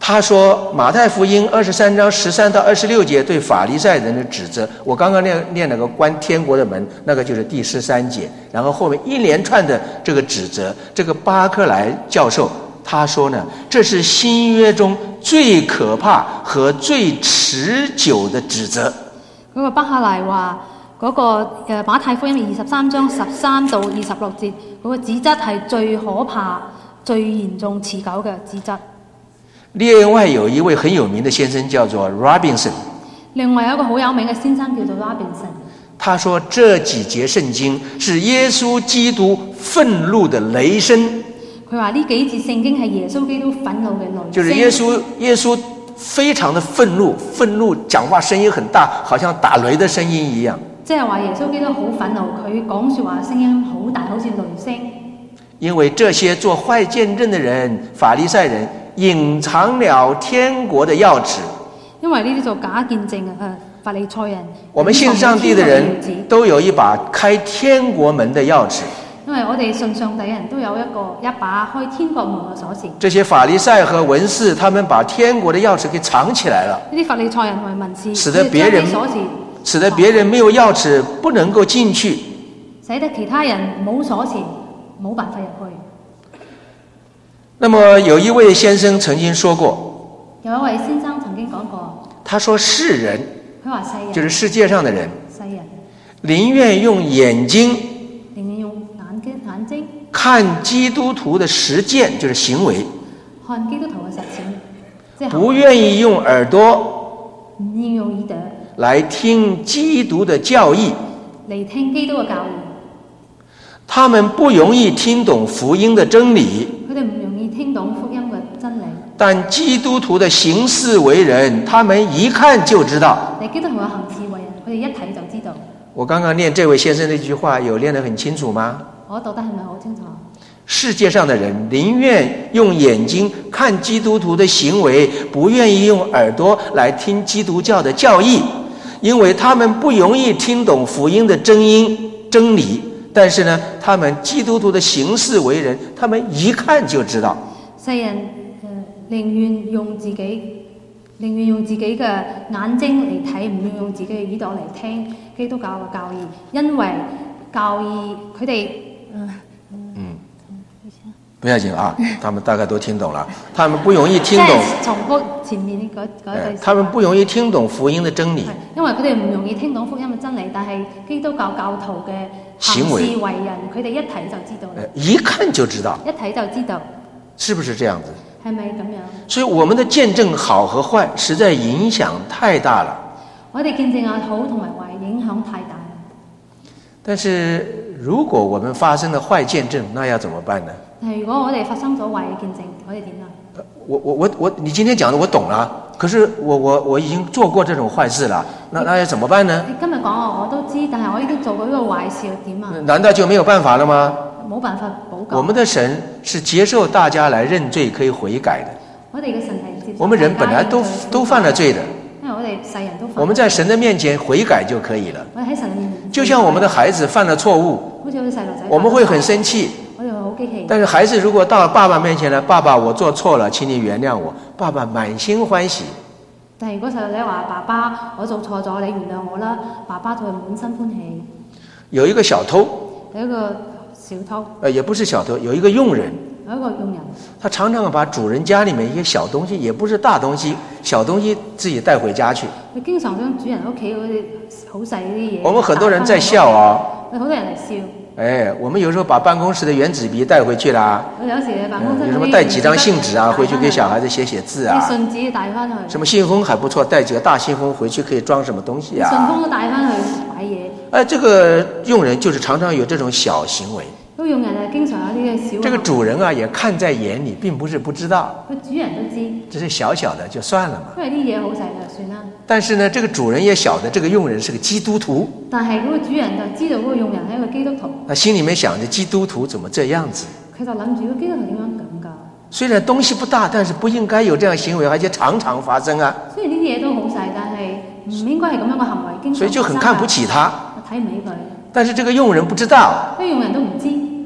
他说马太福音23章13到26节对法利赛人的指责，我刚刚念了个关天国的门，那个就是第13节，然后后面一连串的这个指责，这个巴克莱教授他说呢，这是新约中最可怕和最持久的指責。 嗰個巴克萊話嗰個馬太福音23章13到26節嗰個指責係最可怕、最嚴重、持久嘅指責。 另外有一位很有名的先生叫做 Robinson， 另外有一個好有名嘅先生叫做 Robinson， 他說這幾節聖經是耶穌基督憤怒的雷聲。 佢話呢幾節聖經係耶穌基督憤怒嘅雷聲， 就是耶穌非常的憤怒，講話聲音很大，好像打雷的聲音一樣。 即係話耶穌基督好憤怒，佢講說話聲音好大，好似雷聲。 因為這些做壞見證的人，法利賽人隱藏了天國的鑰匙。 因為呢啲做假見證法利賽人， 我們信上帝的人都有一把開天國門的鑰匙。 因為我哋信上帝嘅人都有一把開天國門嘅鎖匙。 這些法利賽和文士，他們把天國的鑰匙給藏起來了。 呢啲法利賽人同埋文士， 使得別人沒有鑰匙不能夠進去， 使得其他人冇鎖匙冇辦法入去。 那麼有一位先生曾經說過， 有一位先生曾經講過， 他說世人， 佢話世人就是世界上的人， 世人寧願用眼睛看基督徒的實踐，就是行為， 看基督徒嘅實踐，即係不願意用耳朵， 唔願意用耳朵來聽基督的教義， 嚟聽基督嘅教義。 他們不容易聽懂福音的真理， 佢哋唔容易聽懂福音嘅真理。 但基督徒的行事為人，他們一看就知道。 你基督徒嘅行事為人，佢哋一睇就知道。 我剛剛念這位先生那句話，有念得很清楚嗎？ 我讀得係咪好清楚？ 世界上的人寧願用眼睛看基督徒的行為，不願意用耳朵來聽基督教的教義，因為他們不容易聽懂福音的真理。但是呢，他們基督徒的行事為人，他們一看就知道。 世人寧願用自己嘅眼睛嚟睇，唔願用自己嘅耳朵嚟聽基督教嘅教義，因為教義佢哋不要緊啊，他們大概都聽懂了。他們不容易聽懂。 重複前面嗰句。 他們不容易聽懂福音的真理。 因為佢哋唔容易聽懂福音嘅真理，但係基督教教徒嘅行事為人，佢哋一睇就知道。 一看就知道。 一睇就知道。 是不是這樣子？ 係咪咁樣？ 所以我們的見證好和壞，實在影響太大了。 我哋見證嘅好同埋壞影響太大。 但是如果我們發生了壞見證，那要怎麼辦呢？ 但係如果我哋發生咗壞嘅見證，我哋點啊？ 你今天講的我懂了，可是我已經做過這種壞事了，那要怎麼辦呢？ 你今日講我都知，但係我已經做過呢個壞事，點啊？ 難道就沒有辦法了嗎？ 冇辦法補救。 我們的神是接受大家來認罪，可以悔改的。 我哋嘅神係接受。 我們人本來都犯了罪的。 因為我哋世人都犯。 我們在神的面前悔改就可以了。 我哋喺神嘅面前。 就像我們的孩子犯了錯誤， 好似我哋細路仔， 我們會很生氣。 我哋好激氣。 但是孩子如果到了爸爸面前呢，爸爸我做錯了，請你原諒我，爸爸滿心歡喜。 但係如果細路仔話爸爸我做錯咗，你原諒我啦，爸爸就會滿心歡喜。 有一個小偷。 有一個小偷。 也不是小偷，有一個傭人。 有一個傭人。 他常常把主人家裡面一些小東西，也不是大東西，小東西自己帶回家去。 佢經常將主人屋企嗰啲好細嗰啲嘢。 我們很多人在笑啊。 好多人嚟笑。 我們有時候把辦公室的原子筆帶回去啦。 有時辦公室有什麼帶幾張信紙啊，回去給小孩子寫字啊。 信紙帶翻去。 什麼信封還不錯，帶幾個大信封回去可以裝什麼東西啊。 信封都帶翻去擺嘢。 這個傭人就是常常有這種小行為。 都傭人係經常有啲嘅小。 這個主人啊，也看在眼裡，並不是不知道。 主人都知。 只是小小的就算了嘛。 因為啲嘢好細就算啦。 但是呢，這個主人也曉得這個傭人是個基督徒。 但係嗰個主人就知道嗰個傭人係一個基督徒。 他心裡面想着基督徒怎麼這樣子？ 佢就諗住個基督徒點樣咁㗎？ 雖然東西不大，但是不應該有這樣行為，而且常常發生啊。 雖然呢啲嘢都好細，但係唔應該係咁樣嘅行為，經常發生。 所以就很看不起他。 我睇唔起佢。 但是這個傭人不知道。 呢個傭人都唔知。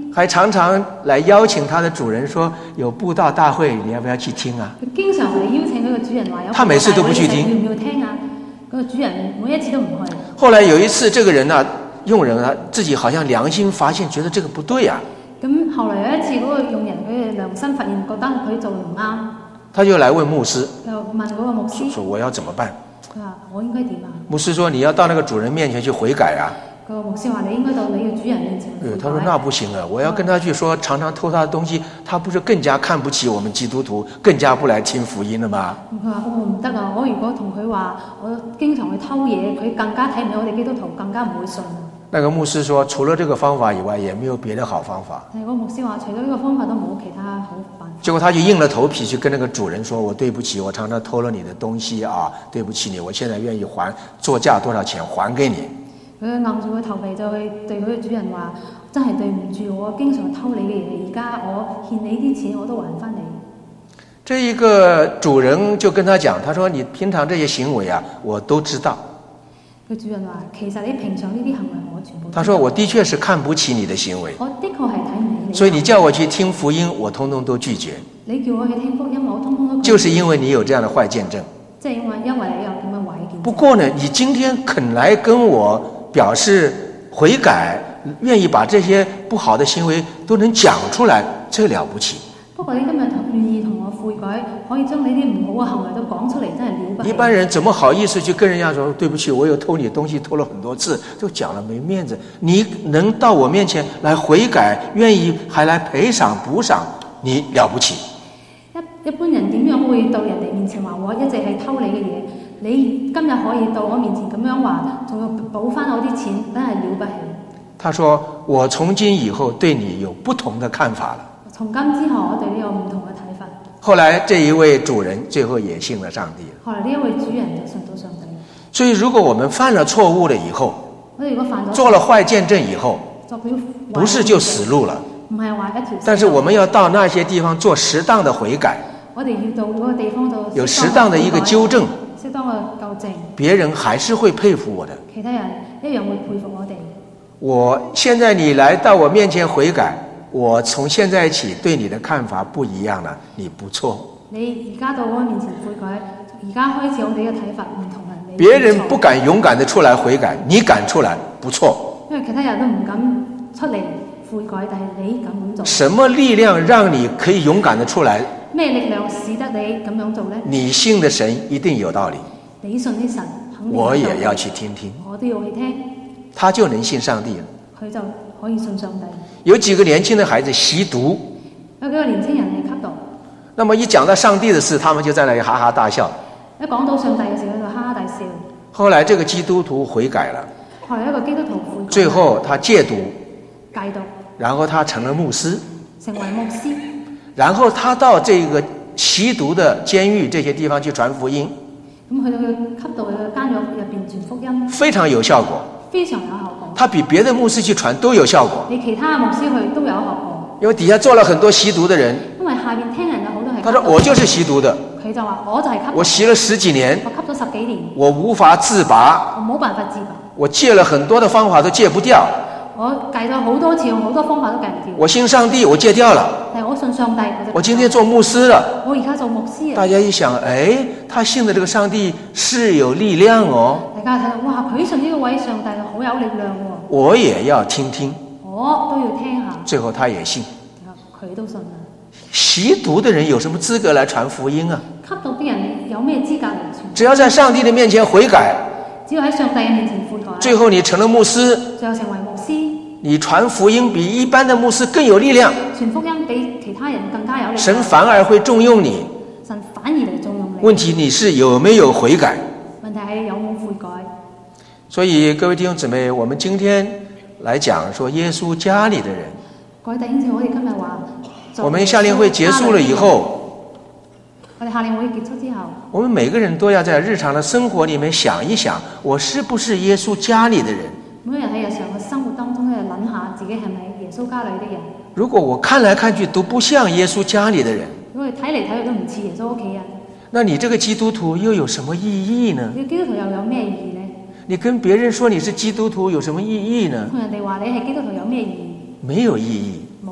还常常來邀請他的主人說有布道大會，你要不要去聽啊？ 佢經常嚟邀請佢個主人話有布道大會， 他每次都不去聽， 要唔要聽啊？個主人每一次都唔去。 後來有一次，這個人啊，傭人啊，自己好像良心發現，覺得這個不對啊。 咁後來有一次嗰個傭人佢良心發現，覺得佢做唔啱， 他就來問牧師， 就問嗰個牧師， 說我要怎麼辦？ 佢話我應該點啊？ 牧師說你要到那個主人面前去悔改啊。 個牧師話你應該到你嘅主人面前悔改。 他說那不行啊，我要跟他去說，常常偷他的東西，他不是更加看不起我們基督徒，更加不來聽福音了嗎？ 佢話我唔得啊，我如果同佢話我經常去偷嘢，佢更加睇唔起我哋基督徒，更加唔會信。 那個牧師說除了這個方法以外也沒有別的好方法。 但係個牧師話除咗呢個方法都冇其他好辦法。 結果他就硬了頭皮去跟那個主人說，我對不起，我常常偷了你的東西啊，對不起你，我現在願意還作價多少錢還給你。 佢硬住個頭皮就去對佢嘅主人話，真係對唔住，我經常偷你嘅嘢，而家我欠你啲錢我都還翻你。 這一個主人就跟他講，他說你平常這些行為啊我都知道。 佢主人話其實你平常呢啲行為我全部都知道。 他說我的確是看不起你的行為， 我的確係睇唔起你， 所以你叫我去聽福音我通通都拒絕。 你叫我去聽福音我通通都拒絕， 就是因為你有這樣的壞見證。 即係因為你有咁樣壞見證。 不過呢你今天肯來跟我表示悔改，願意把這些不好的行為都能講出來，這了不起。 不過你今日願意同我悔改，可以將你啲唔好嘅行為都講出嚟，真係了不起。 一般人怎麼好意思去跟人家說對不起，我有偷你東西偷了很多次，都講了沒面子。你能到我面前來悔改，願意還來賠償補償，你了不起。 一般人點樣會到人哋面前話我一直係偷你嘅嘢？你今日可以到我面前咁樣話，仲要補翻我啲錢，真係了不起。 他說我從今以後對你有不同的看法了。 從今之後我對你有唔同嘅睇法。 後來這一位主人最後也信了上帝了。 後來呢一位主人就信到上帝。 所以如果我們犯了錯誤了以後， 我哋如果犯咗做了壞見證以後，不是就死路了， 唔係話一條。 但是我們要到那些地方做適當的悔改。 我哋要到嗰個地方度有適當的一個糾正， 適當嘅糾正， 別人還是會佩服我的。 其他人一樣會佩服我哋。 我現在你來到我面前悔改，我從現在起對你的看法不一樣了，你不錯。 你而家到我面前悔改，而家開始我哋嘅睇法唔同啦。 別人不敢勇敢地出來悔改，你敢出來，不錯。 因為其他人都唔敢出嚟悔改，但係你敢咁做。 什麼力量讓你可以勇敢地出來？ 咩力量使得你咁樣做呢？ 你信的神一定有道理。 你信啲神肯定有道理。 我也要去聽聽。 我都要去聽。 他就能信上帝了。 佢就可以信上帝。 有幾個年輕的孩子吸毒。 有幾個年輕人係吸毒。 那麼一講到上帝的事，他們就在那裡哈哈大笑。 一講到上帝嘅時候，就哈哈大笑。 後來這個基督徒悔改了。 後來一個基督徒悔改。 最後他戒毒。 戒毒。 然後他成了牧師。 成為牧師。 然後他到這個吸毒的監獄這些地方去傳福音。 咁去到佢吸毒嘅監獄入邊傳福音。 非常有效果。 非常有效果。 他比別的牧師去傳都有效果。 你其他牧師去都有效果。 因為底下坐了很多吸毒的人。 因為下邊聽人有好多係。 他說我就是吸毒的。 佢就話我就係吸毒。 我吸了10幾年。 我吸咗10幾年。 我無法自拔。 我冇辦法自拔。 我戒了很多的方法都戒不掉。 我戒咗好多次，用好多方法都戒唔掉。 我信上帝，我戒掉了。 但我信上帝， 我今天做牧師了。 我而家做牧師。大家一想，哎，他信的這個上帝是有力量哦。 大家睇到，哇，佢信呢個位上帝好有力量喎。 我也要聽聽。 我都要聽下。 最後他也信。 佢都信啦。 吸毒的人有什麼資格來傳福音啊？ 吸毒啲人有咩資格嚟傳？ 只要在上帝的面前悔改。 只要喺上帝嘅面前悔改。 最後你成了牧師。 最後成為牧師。 你傳福音比一般的牧師更有力量。 傳福音比其他人更加有力量。 神反而會重用你。 神反而嚟重用你。 問題你是有沒有悔改？ 問題係有冇悔改。 所以各位弟兄姊妹，我們今天來講說耶穌家裏的人。 各位弟兄姊妹，我哋今日話。 我們夏令會結束了以後， 我哋夏令會結束之後， 我們每個人都要在日常的生活裏面想一想，我是不是耶穌家裏的人？ 每個人喺日常嘅生活當中咧，諗下自己係咪耶穌家裏的人。 如果我看來看去都不像耶穌家裏的人， 如果你睇嚟睇去都唔似耶穌屋企人， 那你這個基督徒又有什麼意義呢？ 你基督徒又有咩意義呢？ 你跟別人說你是基督徒有什麼意義呢？ 同人哋話你係基督徒有咩意義？ 沒有意義。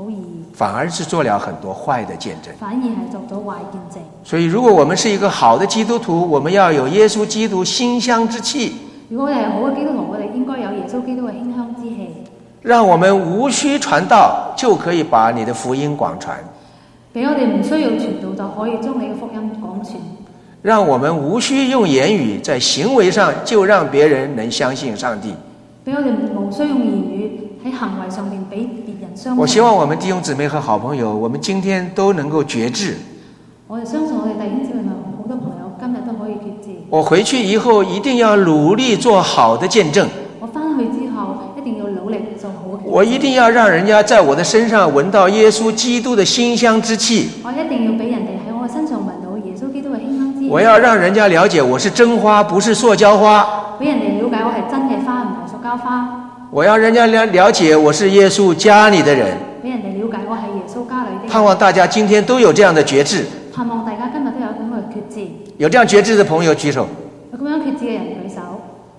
反而是做了很多壞的見證。 反而係作咗壞見證。 所以如果我們是一個好的基督徒，我們要有耶穌基督馨香之氣。 如果我哋係好嘅基督徒，我哋應該有耶穌基督嘅馨香之氣。 讓我們無需傳道，就可以把你的福音廣傳。 俾我哋唔需要傳道，就可以將你嘅福音廣傳。 讓我們無需用言語，在行為上就讓別人能相信上帝。 俾我哋無需用言語喺行為上面俾別人相信。 我希望我們弟兄姊妹和好朋友，我們今天都能夠決志。 我哋相信我哋弟兄姊妹同好多朋友今日都可以決志。 我回去以後一定要努力做好的見證。 我翻去之後一定要努力做好嘅見證。 我一定要讓人家在我的身上聞到耶穌基督的馨香之氣。 我一定要俾人哋喺我身上聞到耶穌基督嘅馨香之氣。 我要讓人家了解我是真花，不是塑膠花。 俾人哋了解我係真嘅花，唔係塑膠花。 我要人家了解我是耶穌家裏的人。 俾人哋了解我係耶穌家裏的人。 盼望大家今天都有這樣的決志。 盼望大家今日都有咁嘅決志。 有這樣決志的朋友舉手。 有咁樣決志嘅人舉手。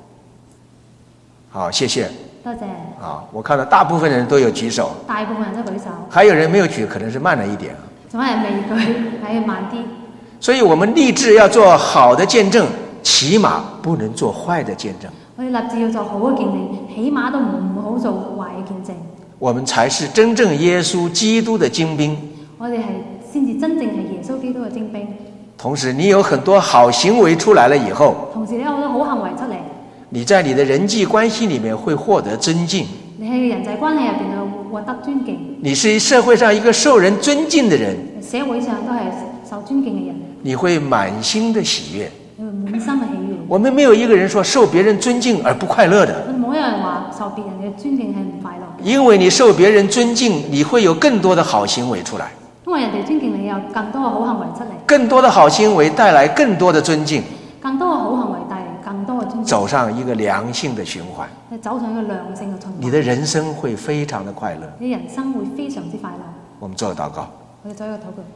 好，謝謝。 多謝。 好，我看到大部分人都有舉手。 大部分人都舉手。 還有人沒有舉，可能是慢了一點。 仲有人未舉，係慢啲。 所以我們立志要做好的見證，起碼不能做壞的見證。 我哋立志要做好嘅見證，起碼都唔好做壞嘅見證。 我們才是真正耶穌基督的精兵。 我哋係先至真正係耶穌基督嘅精兵。 同時，你有很多好行為出來了以後， 同時你有好多好行為出嚟， 你在你的人際關係裡面會獲得尊敬。 你喺人際關係入邊會獲得尊敬。 你是社會上一個受人尊敬的人， 社會上都係受尊敬嘅人。 你會滿心的喜悅。 你會滿心嘅喜悅。 我們沒有一個人說受別人尊敬而不快樂的。 冇有人話受別人嘅尊敬係唔快樂。 因為你受別人尊敬，你會有更多的好行為出來。 因為人哋尊敬你，有更多嘅好行為出嚟。 更多的好行為帶來更多的尊敬。 更多嘅好行為帶嚟更多嘅尊敬。 走上一個良性的循環。 你走上一個良性嘅循環。 你的人生會非常的快樂。 你人生會非常之快樂。 我們做個禱告。 我哋做一個禱告。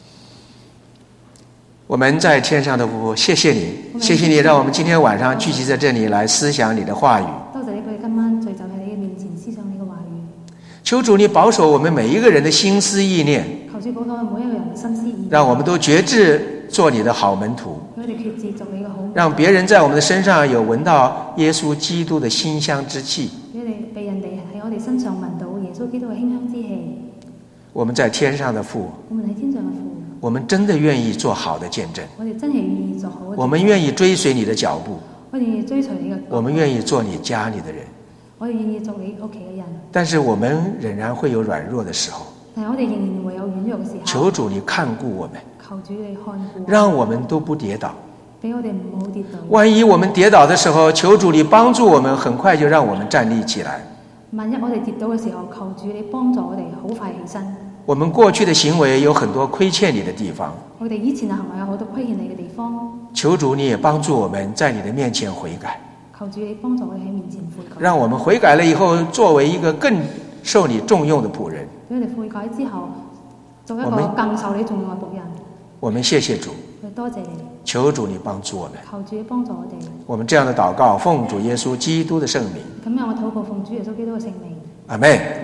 我們在天上的父，謝謝你，謝謝你讓我們今天晚上聚集在這裡來思想你的話語。 多謝你佢今晚聚集喺你嘅面前思想你嘅話語。 求主你保守我們每一個人的心思意念。 求主保守每一個人嘅心思意念。讓我們都決志做你的好門徒。 我哋決志做你嘅好門徒。 讓別人在我們的身上有聞到耶穌基督的馨香之氣。 俾人哋喺我哋身上聞到耶穌基督嘅馨香之氣。 我們在天上的父。 我們喺天上嘅父。 我們真的願意做好的見證。 我哋真係願意做好嘅見證。 我們願意追隨你的腳步。 我哋願意追隨你嘅腳步。 我們願意做你家裏的人。 我哋願意做你屋企嘅人。 但是我們仍然會有軟弱的時候。 但係我哋仍然會有軟弱嘅時候。 求主你看顧我們。 求主你看顧。 讓我們都不跌倒。 俾我哋唔好跌倒。 萬一我們跌倒的時候，求主你幫助我們，很快就讓我們站立起來。 萬一我哋跌倒嘅時候，求主你幫助我哋好快起身。 我們過去的行為有很多虧欠你的地方。 我哋以前嘅行為有好多虧欠你嘅地方。 求主你也幫助我們在你的面前悔改。 求主你幫助我哋喺面前悔改。 讓我們悔改了以後，作為一個更受你重用的僕人。 俾我哋悔改之後，做一個更受你重用嘅僕人。 我們謝謝主。 多謝你。 求主你幫助我們。 求主你幫助我哋。 我們這樣的禱告，奉主耶穌基督的聖名。 咁樣我禱告奉主耶穌基督嘅聖名。 阿們。